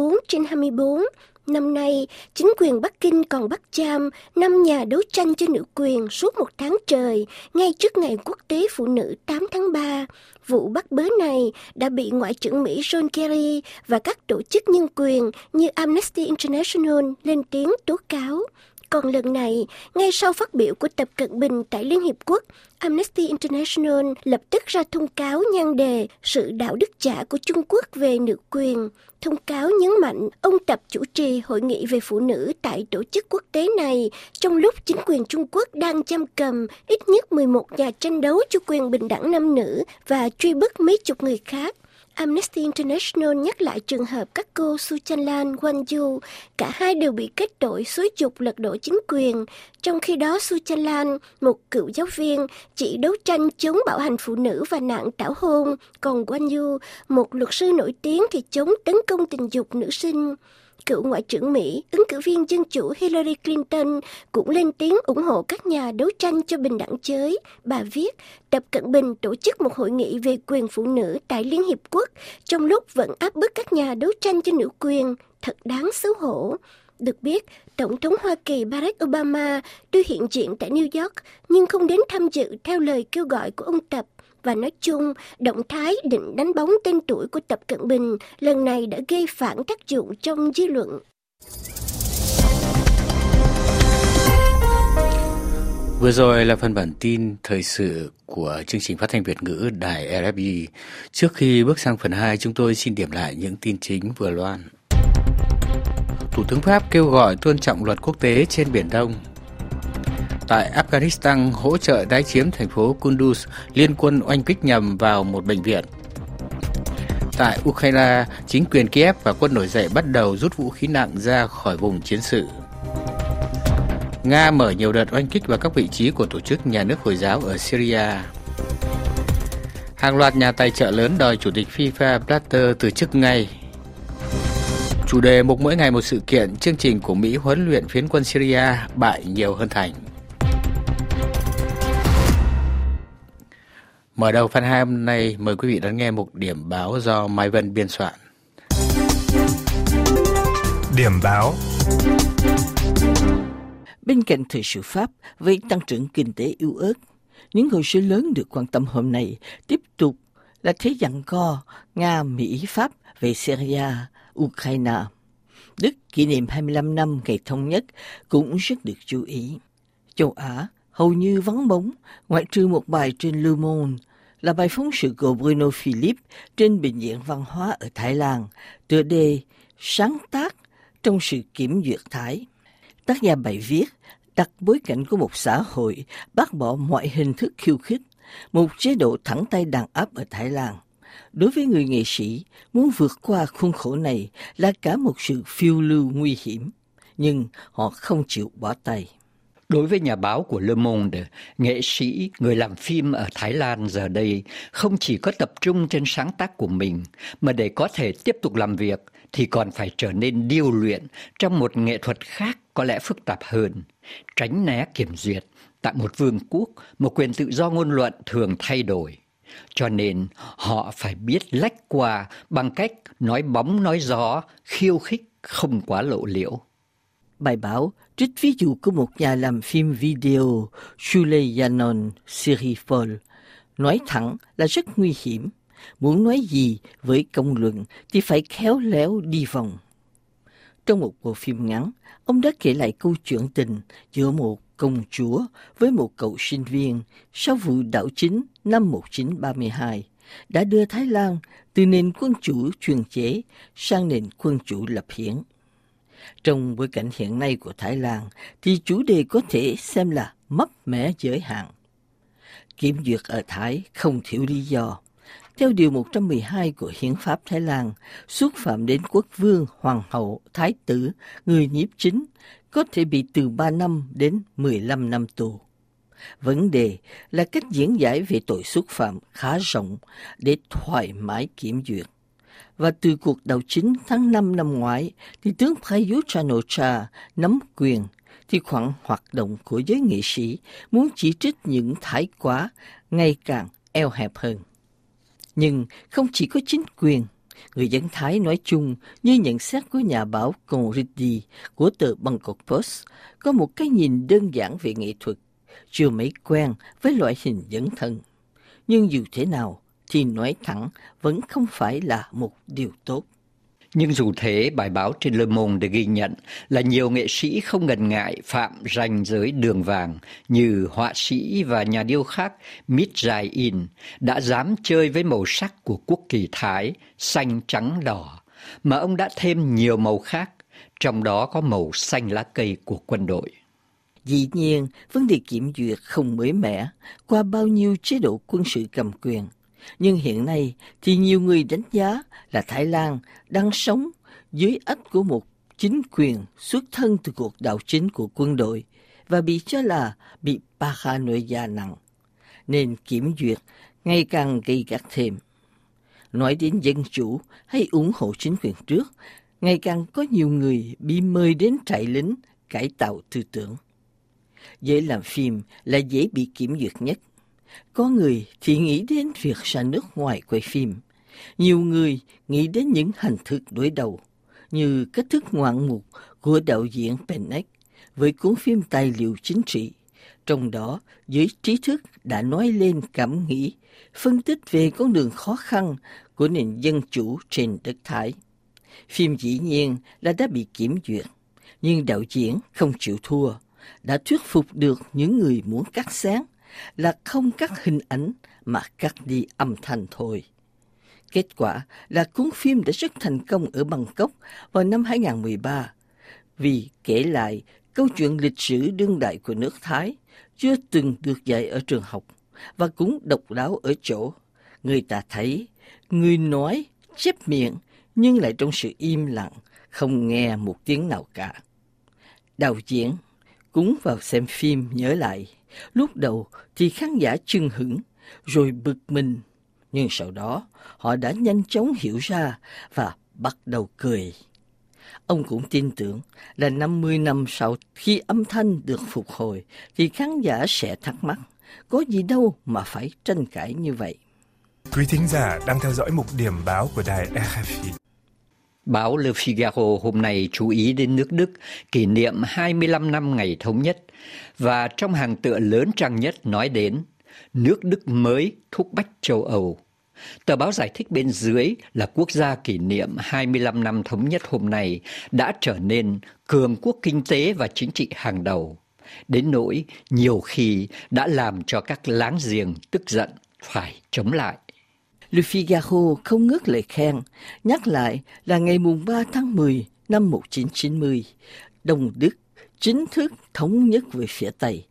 24/24. Năm nay, chính quyền Bắc Kinh còn bắt giam 5 nhà đấu tranh cho nữ quyền suốt 1 tháng trời, ngay trước ngày quốc tế phụ nữ 8 tháng 3. Vụ bắt bớ này đã bị Ngoại trưởng Mỹ John Kerry và các tổ chức nhân quyền như Amnesty International lên tiếng tố cáo. Còn lần này, ngay sau phát biểu của Tập Cận Bình tại Liên Hiệp Quốc, Amnesty International lập tức ra thông cáo nhan đề sự đạo đức giả của Trung Quốc về nữ quyền. Thông cáo nhấn mạnh ông Tập chủ trì hội nghị về phụ nữ tại tổ chức quốc tế này trong lúc chính quyền Trung Quốc đang giam cầm ít nhất 11 nhà tranh đấu cho quyền bình đẳng nam nữ và truy bức mấy chục người khác. Amnesty International nhắc lại trường hợp các cô Su Chanlan, Wang Yu, cả hai đều bị kết tội xúi giục lật đổ chính quyền. Trong khi đó, Su Chanlan, một cựu giáo viên, chỉ đấu tranh chống bạo hành phụ nữ và nạn tảo hôn, còn Wang Yu, một luật sư nổi tiếng thì chống tấn công tình dục nữ sinh. cựu Ngoại trưởng Mỹ, ứng cử viên Dân Chủ Hillary Clinton cũng lên tiếng ủng hộ các nhà đấu tranh cho bình đẳng giới. Bà viết, Tập Cận Bình tổ chức một hội nghị về quyền phụ nữ tại Liên Hiệp Quốc trong lúc vẫn áp bức các nhà đấu tranh cho nữ quyền, thật đáng xấu hổ. Được biết, Tổng thống Hoa Kỳ Barack Obama tuy hiện diện tại New York nhưng không đến tham dự theo lời kêu gọi của ông Tập. Và nói chung, động thái định đánh bóng tên tuổi của Tập Cận Bình lần này đã gây phản tác dụng trong dư luận. Vừa rồi là phần bản tin thời sự của chương trình phát thanh Việt ngữ Đài RFI. Trước khi bước sang phần 2, chúng tôi xin điểm lại những tin chính vừa loan. Thủ tướng Pháp kêu gọi tôn trọng luật quốc tế trên Biển Đông. Tại Afghanistan, hỗ trợ tái chiếm thành phố Kunduz, liên quân oanh kích nhằm vào một bệnh viện. Tại Ukraine, chính quyền Kiev và quân nổi dậy bắt đầu rút vũ khí nặng ra khỏi vùng chiến sự. Nga mở nhiều đợt oanh kích vào các vị trí của tổ chức nhà nước Hồi giáo ở Syria. Hàng loạt nhà tài trợ lớn đòi Chủ tịch FIFA Blatter từ chức ngay. Chủ đề mục mỗi ngày một sự kiện, chương trình của Mỹ huấn luyện phiến quân Syria bại nhiều hơn thành. Mở đầu phần 2 hôm nay, mời quý vị đón nghe mục điểm báo do Mai Vân biên soạn. Điểm báo. Bên cạnh thời sự Pháp với tăng trưởng kinh tế yếu ớt, những hồi số lớn được quan tâm hôm nay tiếp tục là thế giằng co Nga, Mỹ, Pháp về Syria, Ukraine. Đức kỷ niệm 25 năm ngày thống nhất cũng rất được chú ý. Châu Á hầu như vắng bóng, ngoại trừ một bài trên Le Monde là bài phóng sự của Bruno Philippe trên Bệnh viện Văn hóa ở Thái Lan, tựa đề Sáng tác trong sự kiểm duyệt Thái. Tác giả bài viết đặt bối cảnh của một xã hội bác bỏ mọi hình thức khiêu khích, một chế độ thẳng tay đàn áp ở Thái Lan. Đối với người nghệ sĩ, muốn vượt qua khuôn khổ này là cả một sự phiêu lưu nguy hiểm, nhưng họ không chịu bỏ tay. Đối với nhà báo của Le Monde, nghệ sĩ, người làm phim ở Thái Lan giờ đây không chỉ có tập trung trên sáng tác của mình, mà để có thể tiếp tục làm việc thì còn phải trở nên điêu luyện trong một nghệ thuật khác có lẽ phức tạp hơn. Tránh né kiểm duyệt, tại một vương quốc, một quyền tự do ngôn luận thường thay đổi. Cho nên họ phải biết lách qua bằng cách nói bóng nói gió, khiêu khích không quá lộ liễu. Bài báo trích ví dụ của một nhà làm phim video, Julie Yannon Sirifol, nói thẳng là rất nguy hiểm. Muốn nói gì với công luận thì phải khéo léo đi vòng. Trong một bộ phim ngắn, ông đã kể lại câu chuyện tình giữa một công chúa với một cậu sinh viên sau vụ đảo chính năm 1932 đã đưa Thái Lan từ nền quân chủ chuyên chế sang nền quân chủ lập hiến. Trong bối cảnh hiện nay của Thái Lan thì chủ đề có thể xem là mấp mé giới hạn. Kiểm duyệt ở Thái không thiếu lý do. Theo điều 112 của Hiến pháp Thái Lan, xúc phạm đến quốc vương, hoàng hậu, thái tử, người nhiếp chính có thể bị từ 3 năm đến 15 năm tù. Vấn đề là cách diễn giải về tội xúc phạm khá rộng để thoải mái kiểm duyệt. Và từ cuộc đảo chính tháng 5 năm ngoái, thì tướng Prayut Chan-o-cha nắm quyền, thì khoảng hoạt động của giới nghệ sĩ muốn chỉ trích những thái quá ngày càng eo hẹp hơn. Nhưng không chỉ có chính quyền, người dân Thái nói chung như nhận xét của nhà báo Kon Riddi của tờ Bangkok Post có một cái nhìn đơn giản về nghệ thuật, chưa mấy quen với loại hình dấn thân. Nhưng dù thế nào thì nói thẳng vẫn không phải là một điều tốt. Nhưng dù thế, bài báo trên Le Monde ghi nhận là nhiều nghệ sĩ không ngần ngại phạm ranh giới đường vàng như họa sĩ và nhà điêu khắc Mit Jae-in đã dám chơi với màu sắc của quốc kỳ Thái, xanh, trắng, đỏ, mà ông đã thêm nhiều màu khác, trong đó có màu xanh lá cây của quân đội. Dĩ nhiên, vấn đề kiểm duyệt không mới mẻ qua bao nhiêu chế độ quân sự cầm quyền. Nhưng hiện nay thì nhiều người đánh giá là Thái Lan đang sống dưới ách của một chính quyền xuất thân từ cuộc đảo chính của quân đội và bị cho là bị paranoia nặng, nên kiểm duyệt ngày càng gay gắt thêm. Nói đến dân chủ hay ủng hộ chính quyền trước, ngày càng có nhiều người bị mời đến trại lính cải tạo tư tưởng. Dễ làm phim là dễ bị kiểm duyệt nhất. Có người thì nghĩ đến việc ra nước ngoài quay phim. Nhiều người nghĩ đến những hình thức đối đầu, như cách thức ngoạn mục của đạo diễn Penneck với cuốn phim tài liệu chính trị. Trong đó, giới trí thức đã nói lên cảm nghĩ, phân tích về con đường khó khăn của nền dân chủ trên đất Thái. Phim dĩ nhiên là đã bị kiểm duyệt, nhưng đạo diễn không chịu thua, đã thuyết phục được những người muốn cắt sáng là không cắt hình ảnh mà cắt đi âm thanh thôi. Kết quả là cuốn phim đã rất thành công ở Bangkok vào năm 2013 vì kể lại câu chuyện lịch sử đương đại của nước Thái chưa từng được dạy ở trường học và cũng độc đáo ở chỗ người ta thấy người nói chép miệng nhưng lại trong sự im lặng, không nghe một tiếng nào cả. Đạo diễn cũng vào xem phim nhớ lại, lúc đầu thì khán giả chưng hửng rồi bực mình, nhưng sau đó họ đã nhanh chóng hiểu ra và bắt đầu cười. Ông cũng tin tưởng là 50 năm sau khi âm thanh được phục hồi thì khán giả sẽ thắc mắc, có gì đâu mà phải tranh cãi như vậy. Quý thính giả đang theo dõi mục điểm báo của đài RFI. Báo Le Figaro hôm nay chú ý đến nước Đức kỷ niệm 25 năm ngày thống nhất và trong hàng tựa lớn trang nhất nói đến nước Đức mới thúc bách châu Âu. Tờ báo giải thích bên dưới là quốc gia kỷ niệm 25 năm thống nhất hôm nay đã trở nên cường quốc kinh tế và chính trị hàng đầu, đến nỗi nhiều khi đã làm cho các láng giềng tức giận phải chống lại. Le Figaro không ngớt lời khen, nhắc lại là ngày mùng 3 tháng 10 năm 1990, Đông Đức chính thức thống nhất về phía Tây.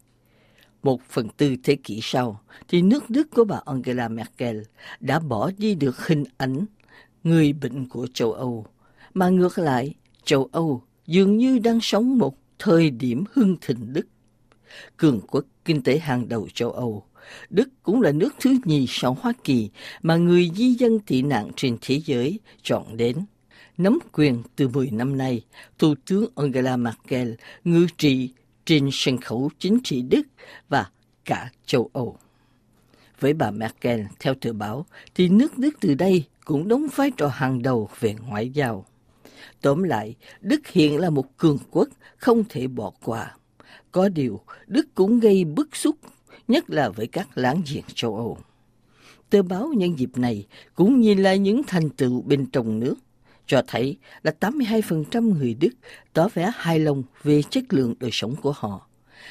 1/4 thế kỷ sau, thì nước Đức của bà Angela Merkel đã bỏ đi được hình ảnh người bệnh của châu Âu, mà ngược lại, châu Âu dường như đang sống một thời điểm hưng thịnh Đức. Cường quốc kinh tế hàng đầu châu Âu, Đức cũng là nước thứ nhì sau Hoa Kỳ mà người di dân tị nạn trên thế giới chọn đến. Nắm quyền từ 10 năm nay, Thủ tướng Angela Merkel ngự trị trên sân khấu chính trị Đức và cả châu Âu. Với bà Merkel, theo tờ báo, thì nước Đức từ đây cũng đóng vai trò hàng đầu về ngoại giao. Tóm lại, Đức hiện là một cường quốc không thể bỏ qua. Có điều, Đức cũng gây bức xúc, nhất là với các láng giềng châu Âu. Tờ báo nhân dịp này cũng nhìn lại những thành tựu bên trong nước, cho thấy là 82% người Đức tỏ vẻ hài lòng về chất lượng đời sống của họ.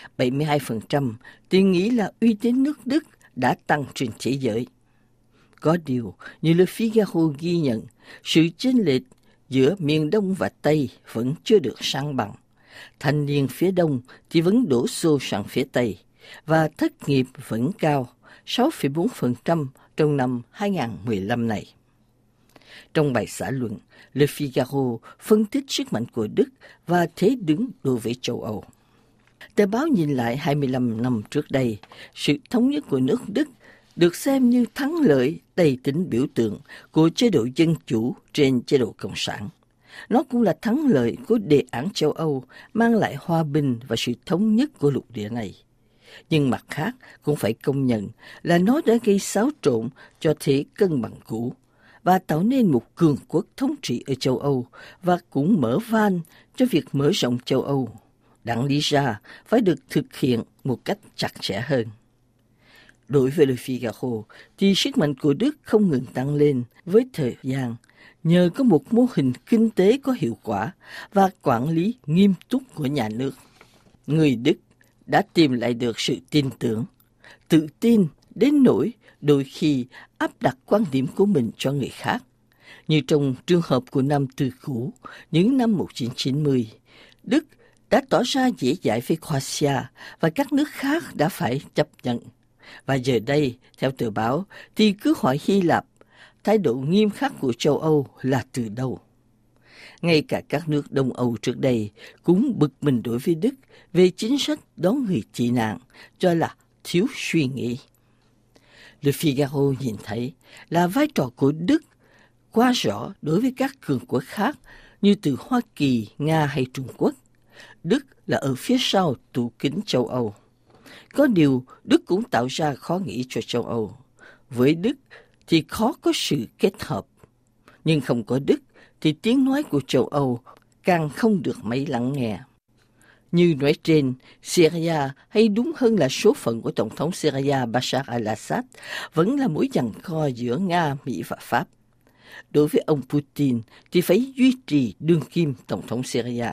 72% thì nghĩ là uy tín nước Đức đã tăng trên thế giới. Có điều, như Le Figaro ghi nhận, sự chênh lệch giữa miền Đông và Tây vẫn chưa được san bằng. Thanh niên phía Đông thì vẫn đổ xô sang phía Tây, và thất nghiệp vẫn cao, 6,4% trong năm 2015 này. Trong bài xã luận, Le Figaro phân tích sức mạnh của Đức và thế đứng đối với châu Âu. Tờ báo nhìn lại 25 năm trước đây, sự thống nhất của nước Đức được xem như thắng lợi đầy tính biểu tượng của chế độ dân chủ trên chế độ cộng sản. Nó cũng là thắng lợi của đề án châu Âu mang lại hòa bình và sự thống nhất của lục địa này. Nhưng mặt khác cũng phải công nhận là nó đã gây xáo trộn cho thế cân bằng cũ và tạo nên một cường quốc thống trị ở châu Âu và cũng mở van cho việc mở rộng châu Âu. Đáng lý ra phải được thực hiện một cách chặt chẽ hơn. Đối với Le Figaro thì sức mạnh của Đức không ngừng tăng lên với thời gian nhờ có một mô hình kinh tế có hiệu quả và quản lý nghiêm túc của nhà nước. Người Đức đã tìm lại được sự tin tưởng, tự tin đến nỗi đôi khi áp đặt quan điểm của mình cho người khác. Như trong trường hợp của Nam Tư cũ, những năm 1990, Đức đã tỏ ra dễ dãi với Croatia và các nước khác đã phải chấp nhận. Và giờ đây, theo tờ báo, thì cứ hỏi Hy Lạp, thái độ nghiêm khắc của châu Âu là từ đâu? Ngay cả các nước Đông Âu trước đây cũng bực mình đối với Đức về chính sách đón người tị nạn, cho là thiếu suy nghĩ. Le Figaro nhìn thấy là vai trò của Đức quá rõ đối với các cường quốc khác như từ Hoa Kỳ, Nga hay Trung Quốc. Đức là ở phía sau tủ kính châu Âu. Có điều, Đức cũng tạo ra khó nghĩ cho châu Âu. Với Đức thì khó có sự kết hợp. Nhưng không có Đức thì tiếng nói của châu Âu càng không được mấy lắng nghe. Như nói trên, Syria, hay đúng hơn là số phận của Tổng thống Syria Bashar al-Assad, vẫn là mối giằng co giữa Nga, Mỹ và Pháp. Đối với ông Putin thì phải duy trì đương kim Tổng thống Syria.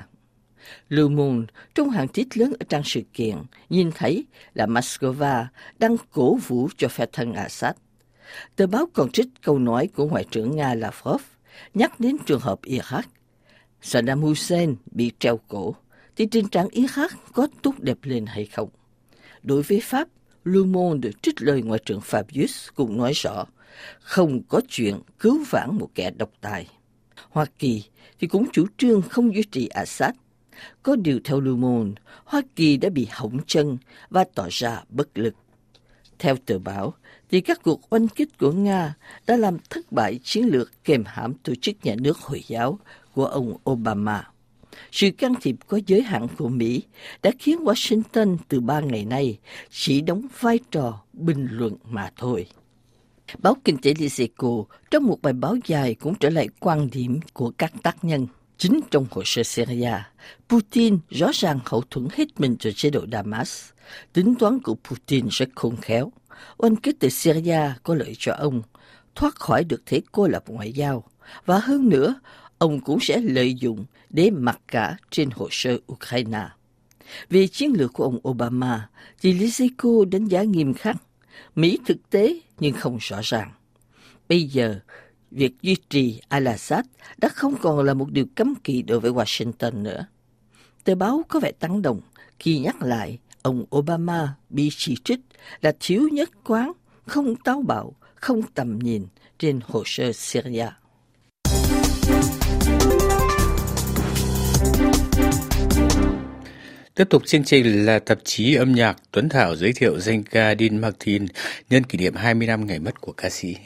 Le Monde, trong hàng tít lớn ở trang sự kiện, nhìn thấy là Moscow đang cổ vũ cho phe thân Assad. Tờ báo còn trích câu nói của Ngoại trưởng Nga Lavrov, nhắc đến trường hợp Iraq. Saddam Hussein bị treo cổ, thì tình trạng Iraq có tốt đẹp lên hay không? Đối với Pháp, Le Monde trích lời Ngoại trưởng Fabius cũng nói rõ, không có chuyện cứu vãn một kẻ độc tài. Hoa Kỳ thì cũng chủ trương không duy trì Assad. Có điều theo Le Monde, Hoa Kỳ đã bị hỏng chân và tỏ ra bất lực. Theo tờ báo, thì các cuộc oanh kích của Nga đã làm thất bại chiến lược kềm hãm tổ chức nhà nước Hồi giáo của ông Obama. Sự can thiệp có giới hạn của Mỹ đã khiến Washington từ 3 ngày nay chỉ đóng vai trò bình luận mà thôi. Báo Kinh tế Lizeko trong một bài báo dài cũng trở lại quan điểm của các tác nhân. Chính trong hồ sơ Syria, Putin rõ ràng hậu thuẫn hết mình cho chế độ Damas. Tính toán của Putin rất khôn khéo. Oanh kích từ Syria có lợi cho ông, thoát khỏi được thế cô lập ngoại giao. Và hơn nữa, ông cũng sẽ lợi dụng để mặc cả trên hồ sơ Ukraine. Về chiến lược của ông Obama, thì Lizeko đánh giá nghiêm khắc. Mỹ thực tế nhưng không rõ ràng. Bây giờ, việc duy trì al-Assad đã không còn là một điều cấm kỵ đối với Washington nữa. Tờ báo có vẻ tán đồng khi nhắc lại ông Obama bị chỉ trích là thiếu nhất quán, không táo bạo, không tầm nhìn trên hồ sơ Syria. Tiếp tục chương trình là tạp chí âm nhạc Tuấn Thảo giới thiệu danh ca Dean Martin nhân kỷ niệm 20 năm ngày mất của ca sĩ.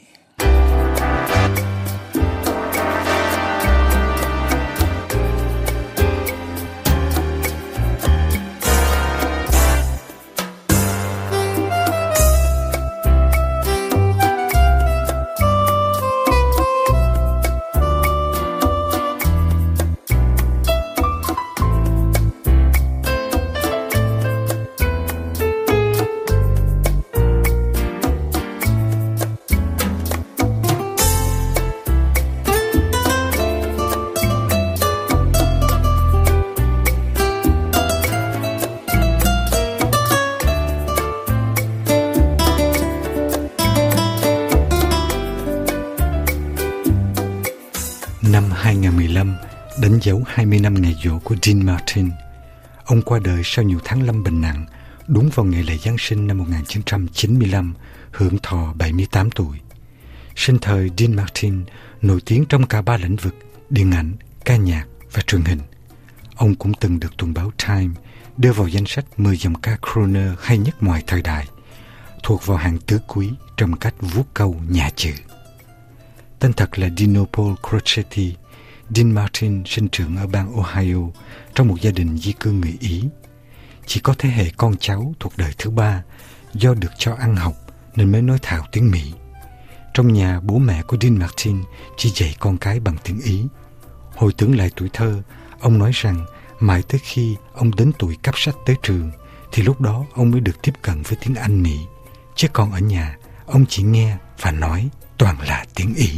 Năm 2015 đánh dấu 20 năm ngày giỗ của Dean Martin. Ông qua đời sau nhiều tháng lâm bệnh nặng, đúng vào ngày lễ Giáng sinh năm 1995, hưởng thọ 78 tuổi. Sinh thời Dean Martin nổi tiếng trong cả 3 lĩnh vực: điện ảnh, ca nhạc và truyền hình. Ông cũng từng được tuần báo Time đưa vào danh sách 10 giọng ca crooner hay nhất mọi thời đại, thuộc vào hàng tứ quý trong cách vuốt câu nhả chữ. Tên thật là Dino Paul Crocetti. Dean Martin sinh trưởng ở bang Ohio trong một gia đình di cư người Ý. Chỉ có thế hệ con cháu thuộc đời thứ 3 do được cho ăn học nên mới nói thạo tiếng Mỹ. Trong nhà, bố mẹ của Dean Martin chỉ dạy con cái bằng tiếng Ý. Hồi tưởng lại tuổi thơ, ông nói rằng mãi tới khi ông đến tuổi cắp sách tới trường thì lúc đó ông mới được tiếp cận với tiếng Anh Mỹ. Chứ còn ở nhà, ông chỉ nghe và nói toàn là tiếng Ý.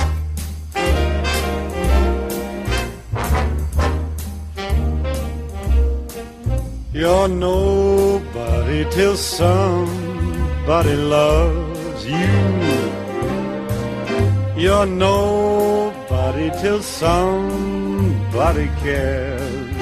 You're nobody till somebody loves you. You're nobody till somebody cares.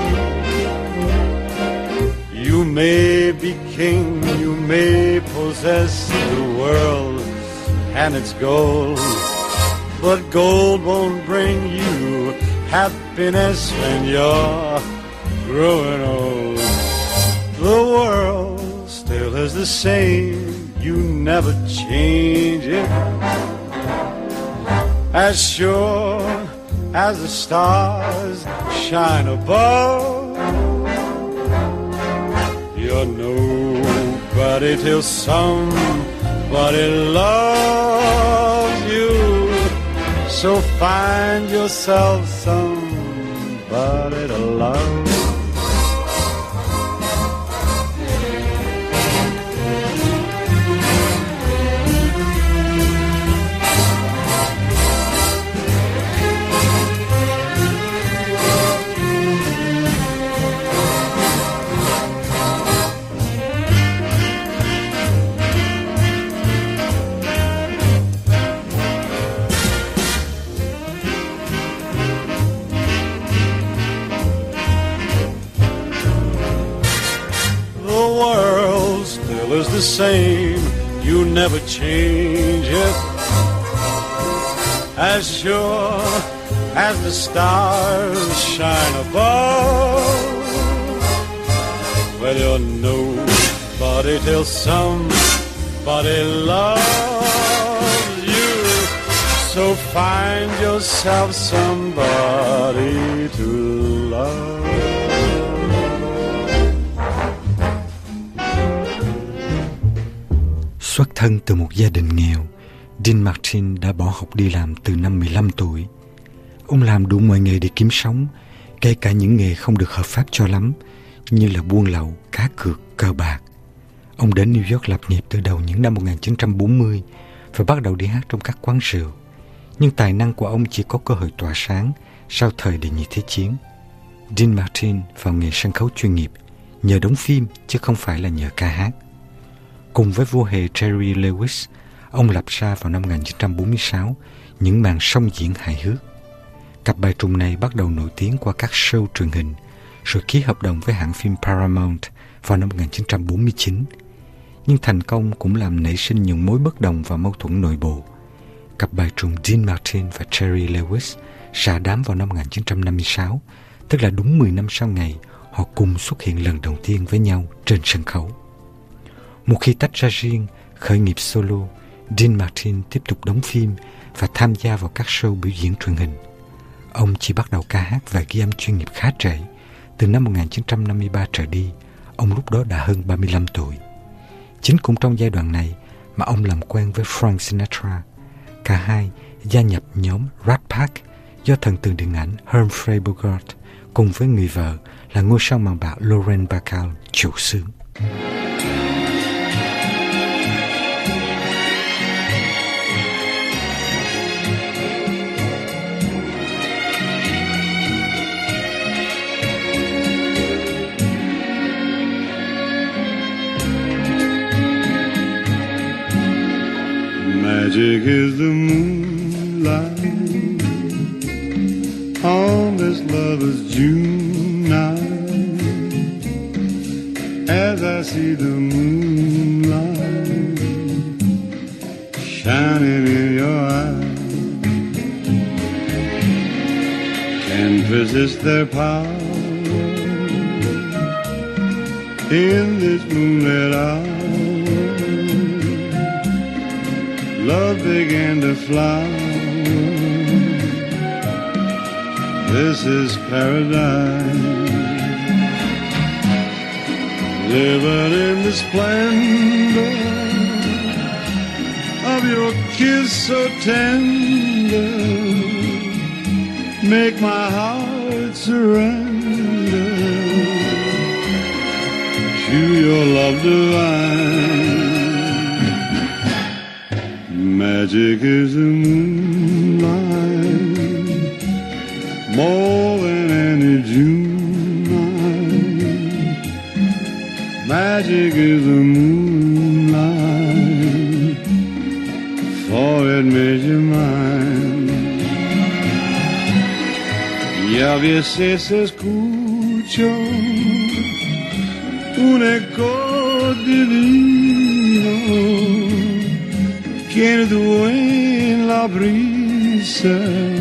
You may be king, you may possess the world and its gold, but gold won't bring you happiness when you're growing old. The world still is the same, you never change it. As sure as the stars shine above. You're nobody till somebody loves you. So find yourself somebody to love. Is the same, you never change it. As sure as the stars shine above. Well, you're nobody till somebody loves you. So find yourself somebody to love. Xuất thân từ một gia đình nghèo, Dean Martin đã bỏ học đi làm từ năm 15 tuổi. Ông làm đủ mọi nghề để kiếm sống, kể cả những nghề không được hợp pháp cho lắm, như là buôn lậu, cá cược, cờ bạc. Ông đến New York lập nghiệp từ đầu những năm 1940 và bắt đầu đi hát trong các quán rượu. Nhưng tài năng của ông chỉ có cơ hội tỏa sáng sau thời đệ nhị thế chiến. Dean Martin vào nghề sân khấu chuyên nghiệp nhờ đóng phim chứ không phải là nhờ ca hát. Cùng với vua hề Jerry Lewis, ông lập ra vào năm 1946 những màn song diễn hài hước. Cặp bài trùng này bắt đầu nổi tiếng qua các show truyền hình, rồi ký hợp đồng với hãng phim Paramount vào năm 1949. Nhưng thành công cũng làm nảy sinh những mối bất đồng và mâu thuẫn nội bộ. Cặp bài trùng Dean Martin và Jerry Lewis rã đám vào năm 1956, tức là đúng 10 năm sau ngày họ cùng xuất hiện lần đầu tiên với nhau trên sân khấu. Một khi tách ra riêng, khởi nghiệp solo, Dean Martin tiếp tục đóng phim và tham gia vào các show biểu diễn truyền hình. Ông chỉ bắt đầu ca hát và ghi âm chuyên nghiệp khá trễ. Từ năm 1953 trở đi, ông lúc đó đã hơn 35 tuổi. Chính cũng trong giai đoạn này mà ông làm quen với Frank Sinatra. Cả hai gia nhập nhóm Rat Pack do thần tượng điện ảnh Humphrey Bogart cùng với người vợ là ngôi sao màn bạc Lauren Bacall chủ xướng. Magic is the moonlight on this lover's June night. As I see the moonlight shining in your eyes, can resist their power in this moonlit hour. Love began to flower. This is paradise. Living in the splendor of your kiss so tender. Make my heart surrender to your love divine. Magic is the moonlight, more than any June night. Magic is the moonlight, for it made you mine. Y a veces escucho un eco divino quedo en la brisa,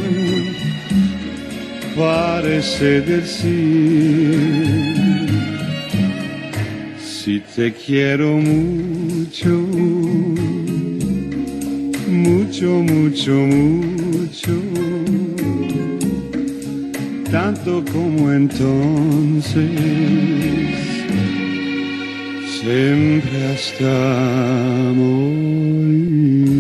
parece decir, si te quiero mucho, mucho, mucho, mucho, tanto como entonces, siempre hasta morir.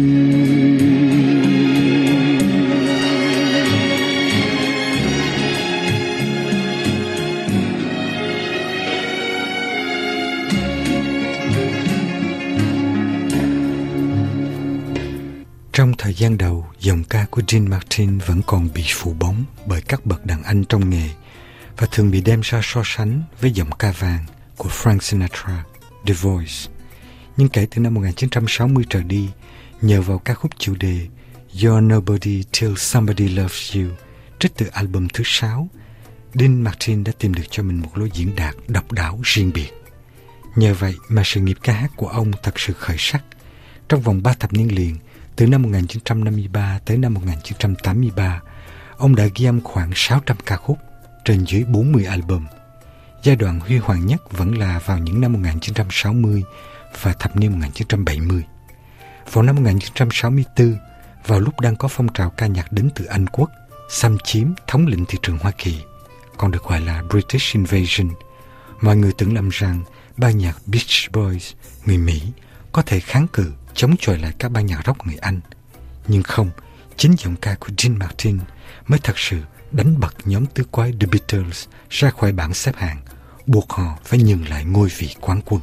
Trong thời gian đầu, giọng ca của Dean Martin vẫn còn bị phụ bóng bởi các bậc đàn anh trong nghề và thường bị đem ra so sánh với giọng ca vàng của Frank Sinatra, The Voice. Nhưng kể từ năm 1960 trở đi, nhờ vào ca khúc chủ đề You're Nobody Till Somebody Loves You, trích từ album thứ 6, Dean Martin đã tìm được cho mình một lối diễn đạt độc đáo riêng biệt. Nhờ vậy mà sự nghiệp ca hát của ông thật sự khởi sắc. Trong vòng 3 thập niên liền, từ năm 1953 tới năm 1983, ông đã ghi âm khoảng 600 ca khúc trên dưới 40 album. Giai đoạn huy hoàng nhất vẫn là vào những năm 1960 và thập niên 1970. Vào năm 1964, vào lúc đang có phong trào ca nhạc đến từ Anh Quốc, xâm chiếm thống lĩnh thị trường Hoa Kỳ, còn được gọi là British Invasion, mọi người tưởng lầm rằng ban nhạc Beach Boys, người Mỹ, có thể kháng cự chống chọi lại các ban nhạc rock người Anh. Nhưng không, chính giọng ca của Dean Martin mới thật sự đánh bật nhóm tứ quái The Beatles ra khỏi bảng xếp hạng, buộc họ phải nhường lại ngôi vị quán quân.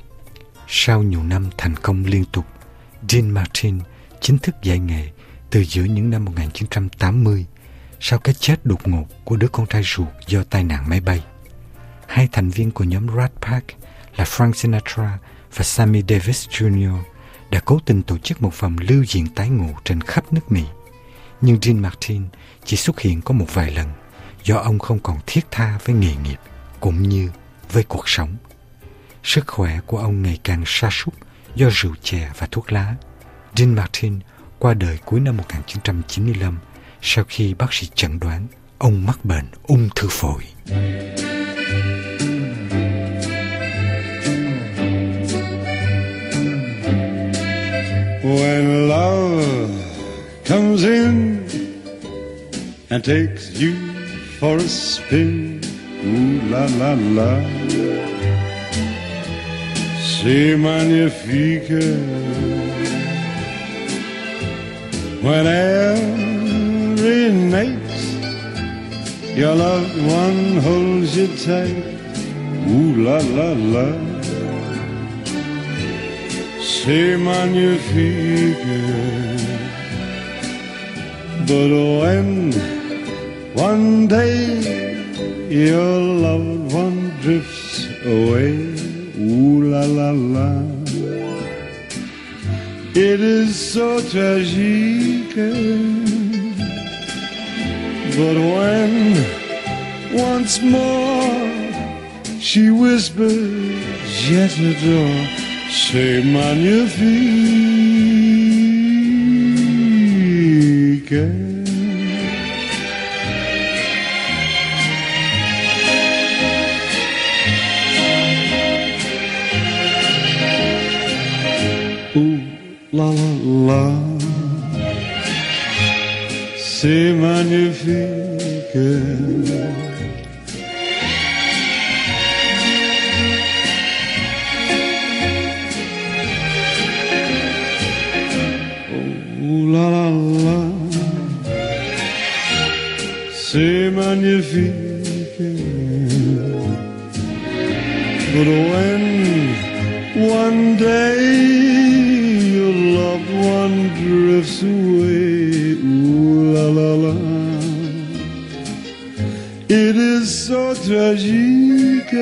Sau nhiều năm thành công liên tục, Dean Martin chính thức giải nghệ từ giữa những năm 1980 sau cái chết đột ngột của đứa con trai ruột do tai nạn máy bay. Hai thành viên của nhóm Rat Pack là Frank Sinatra và Sammy Davis Jr. đã cố tình tổ chức một vòng lưu diễn tái ngộ trên khắp nước Mỹ. Nhưng Dean Martin chỉ xuất hiện có một vài lần do ông không còn thiết tha với nghề nghiệp cũng như với cuộc sống. Sức khỏe của ông ngày càng sa sút do rượu chè và thuốc lá. Dean Martin qua đời cuối năm 1995 sau khi bác sĩ chẩn đoán ông mắc bệnh ung thư phổi. When love comes in and takes you for a spin, ooh la la la, c'est magnifique. When every night your loved one holds you tight, ooh la la la, c'est magnifique. But when one day your loved one drifts away, ooh la la la, it is so tragique. But when once more she whispers, je t'adore, c'est magnifique. Ooh la la la, c'est magnifique. La la la, c'est magnifique. But when one day your loved one drifts away, ooh la la la, it is so tragique.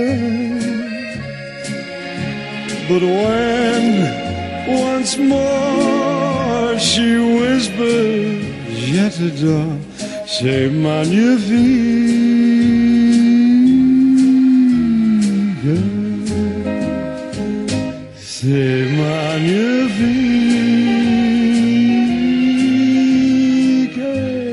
But when once more she whispers, je t'adore, c'est magnifique. C'est magnifique.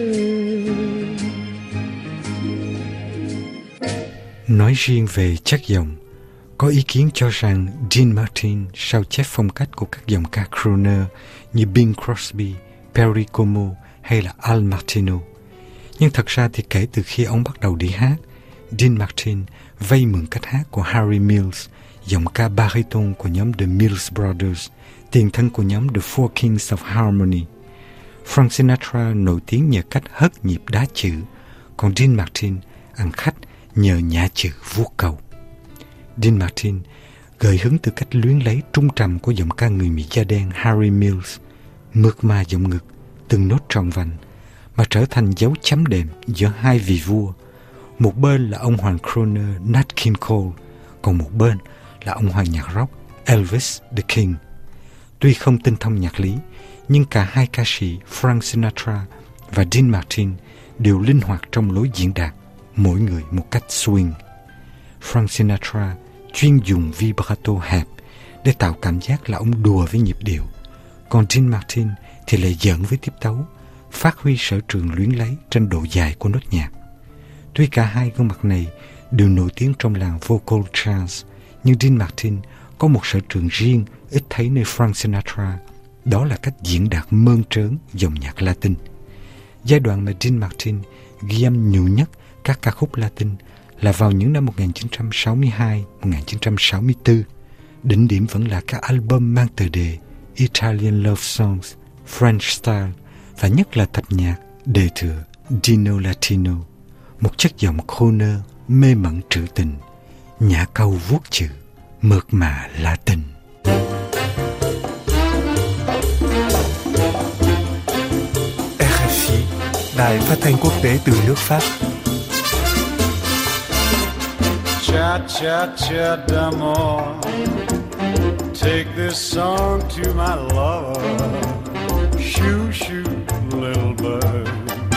Nói riêng về chất giọng, có ý kiến cho rằng Dean Martin sao chép phong cách của các dòng ca crooner như Bing Crosby, Perry Como hay là Al Martino. Nhưng thật ra thì kể từ khi ông bắt đầu đi hát, Dean Martin vay mượn cách hát của Harry Mills, giọng ca baritone của nhóm The Mills Brothers, tiền thân của nhóm The Four Kings of Harmony. Frank Sinatra nổi tiếng nhờ cách hất nhịp đá chữ, còn Dean Martin ăn khách nhờ nhả chữ vuốt câu. Dean Martin gợi hứng từ cách luyến lấy trung trầm của giọng ca người Mỹ da đen Harry Mills, mượt mà giọng ngực, từng nốt tròn vành, mà trở thành dấu chấm đệm giữa hai vị vua. Một bên là ông hoàng crooner Nat King Cole, còn một bên là ông hoàng nhạc rock Elvis the King. Tuy không tinh thông nhạc lý, nhưng cả hai ca sĩ Frank Sinatra và Dean Martin đều linh hoạt trong lối diễn đạt, mỗi người một cách swing. Frank Sinatra chuyên dùng vibrato hẹp để tạo cảm giác là ông đùa với nhịp điệu, còn Dean Martin thì lại giỡn với tiết tấu, phát huy sở trường luyến lấy trên độ dài của nốt nhạc. Tuy cả hai gương mặt này đều nổi tiếng trong làng vocal jazz, nhưng Dean Martin có một sở trường riêng ít thấy nơi Frank Sinatra, đó là cách diễn đạt mơn trớn dòng nhạc Latin. Giai đoạn mà Dean Martin ghi âm nhiều nhất các ca khúc Latin là vào những năm 1962-1964. Đỉnh điểm vẫn là các album mang tựa đề Italian Love Songs, French Style và nhất là tập nhạc đề tựa Dino Latino, một chất giọng crooner mê mẩn trữ tình, nhả câu vuốt chữ, mượt mà Latin. RFI, đài phát thanh quốc tế từ nước Pháp. Cha cha cha d'amour, take this song to my lover. Shoo shoo, little bird,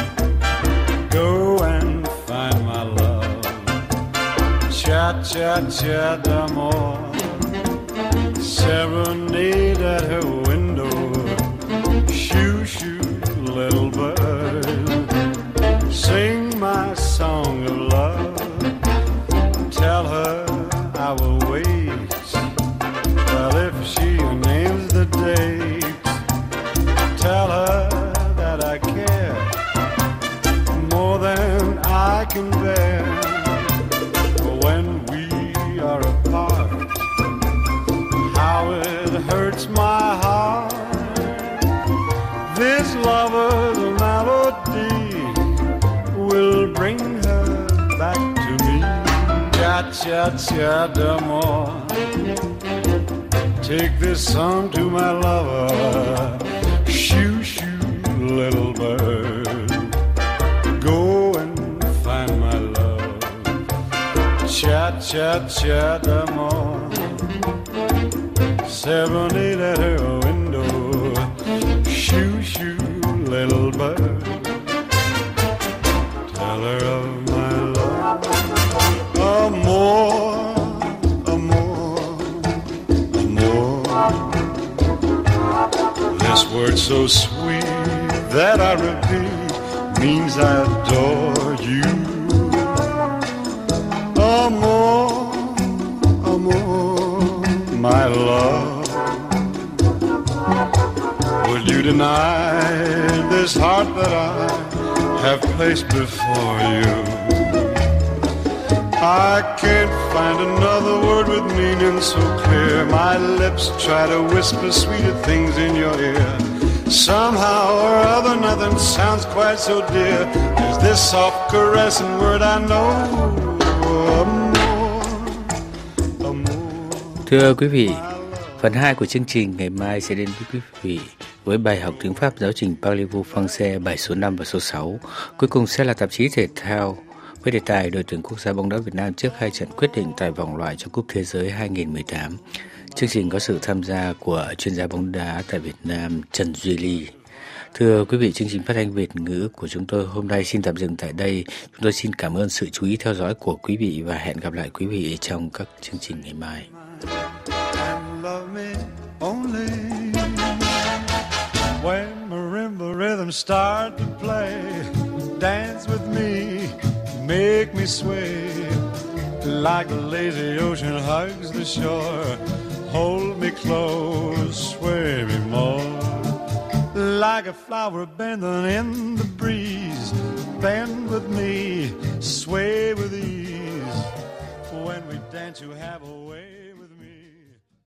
go and find my love. Cha cha cha d'amour, serenade at her window. Shoo shoo, little bird, sing my song of love. Tell her I will wait. Well, if she names the date, tell her that I care more than I can bear. When we are apart, how it hurts my heart. This lover's melody will bring her back to me. Cha cha cha d'amour, take this song to my lover. Shoo shoo, little bird, go and find my love. Cha cha cha d'amour, serenade at her window. Shoo shoo, little bird, tell her of my love. Amor, amor, amor. This word so sweet that I repeat means I adore you. Amor, amor, my love. Would you deny this heart that I have placed before you? I can't find another word with meaning so clear. My lips try to whisper sweeter things in your ear. Somehow or other nothing sounds quite so dear as this soft caressing word I know. Amor, amor. Thưa quý vị, phần 2 của chương trình ngày mai sẽ đến với quý vị với bài học tiếng Pháp giáo trình Parlez-vous français bài số 5 và số 6. Cuối cùng sẽ là tạp chí thể thao với đề tài đội tuyển quốc gia bóng đá Việt Nam trước 2 trận quyết định tại vòng loại cho Cúp Thế giới 2018. Chương trình có sự tham gia của chuyên gia bóng đá tại Việt Nam Trần Duy Ly. Thưa quý vị, chương trình phát thanh Việt ngữ của chúng tôi hôm nay xin tạm dừng tại đây. Chúng tôi xin cảm ơn sự chú ý theo dõi của quý vị và hẹn gặp lại quý vị trong các chương trình ngày mai. When marimba rhythms start to play, dance with me, make me sway, like a lazy ocean hugs the shore. Hold me close, sway me more, like a flower bending in the breeze. bend with me, sway with ease. When we dance, you have a way.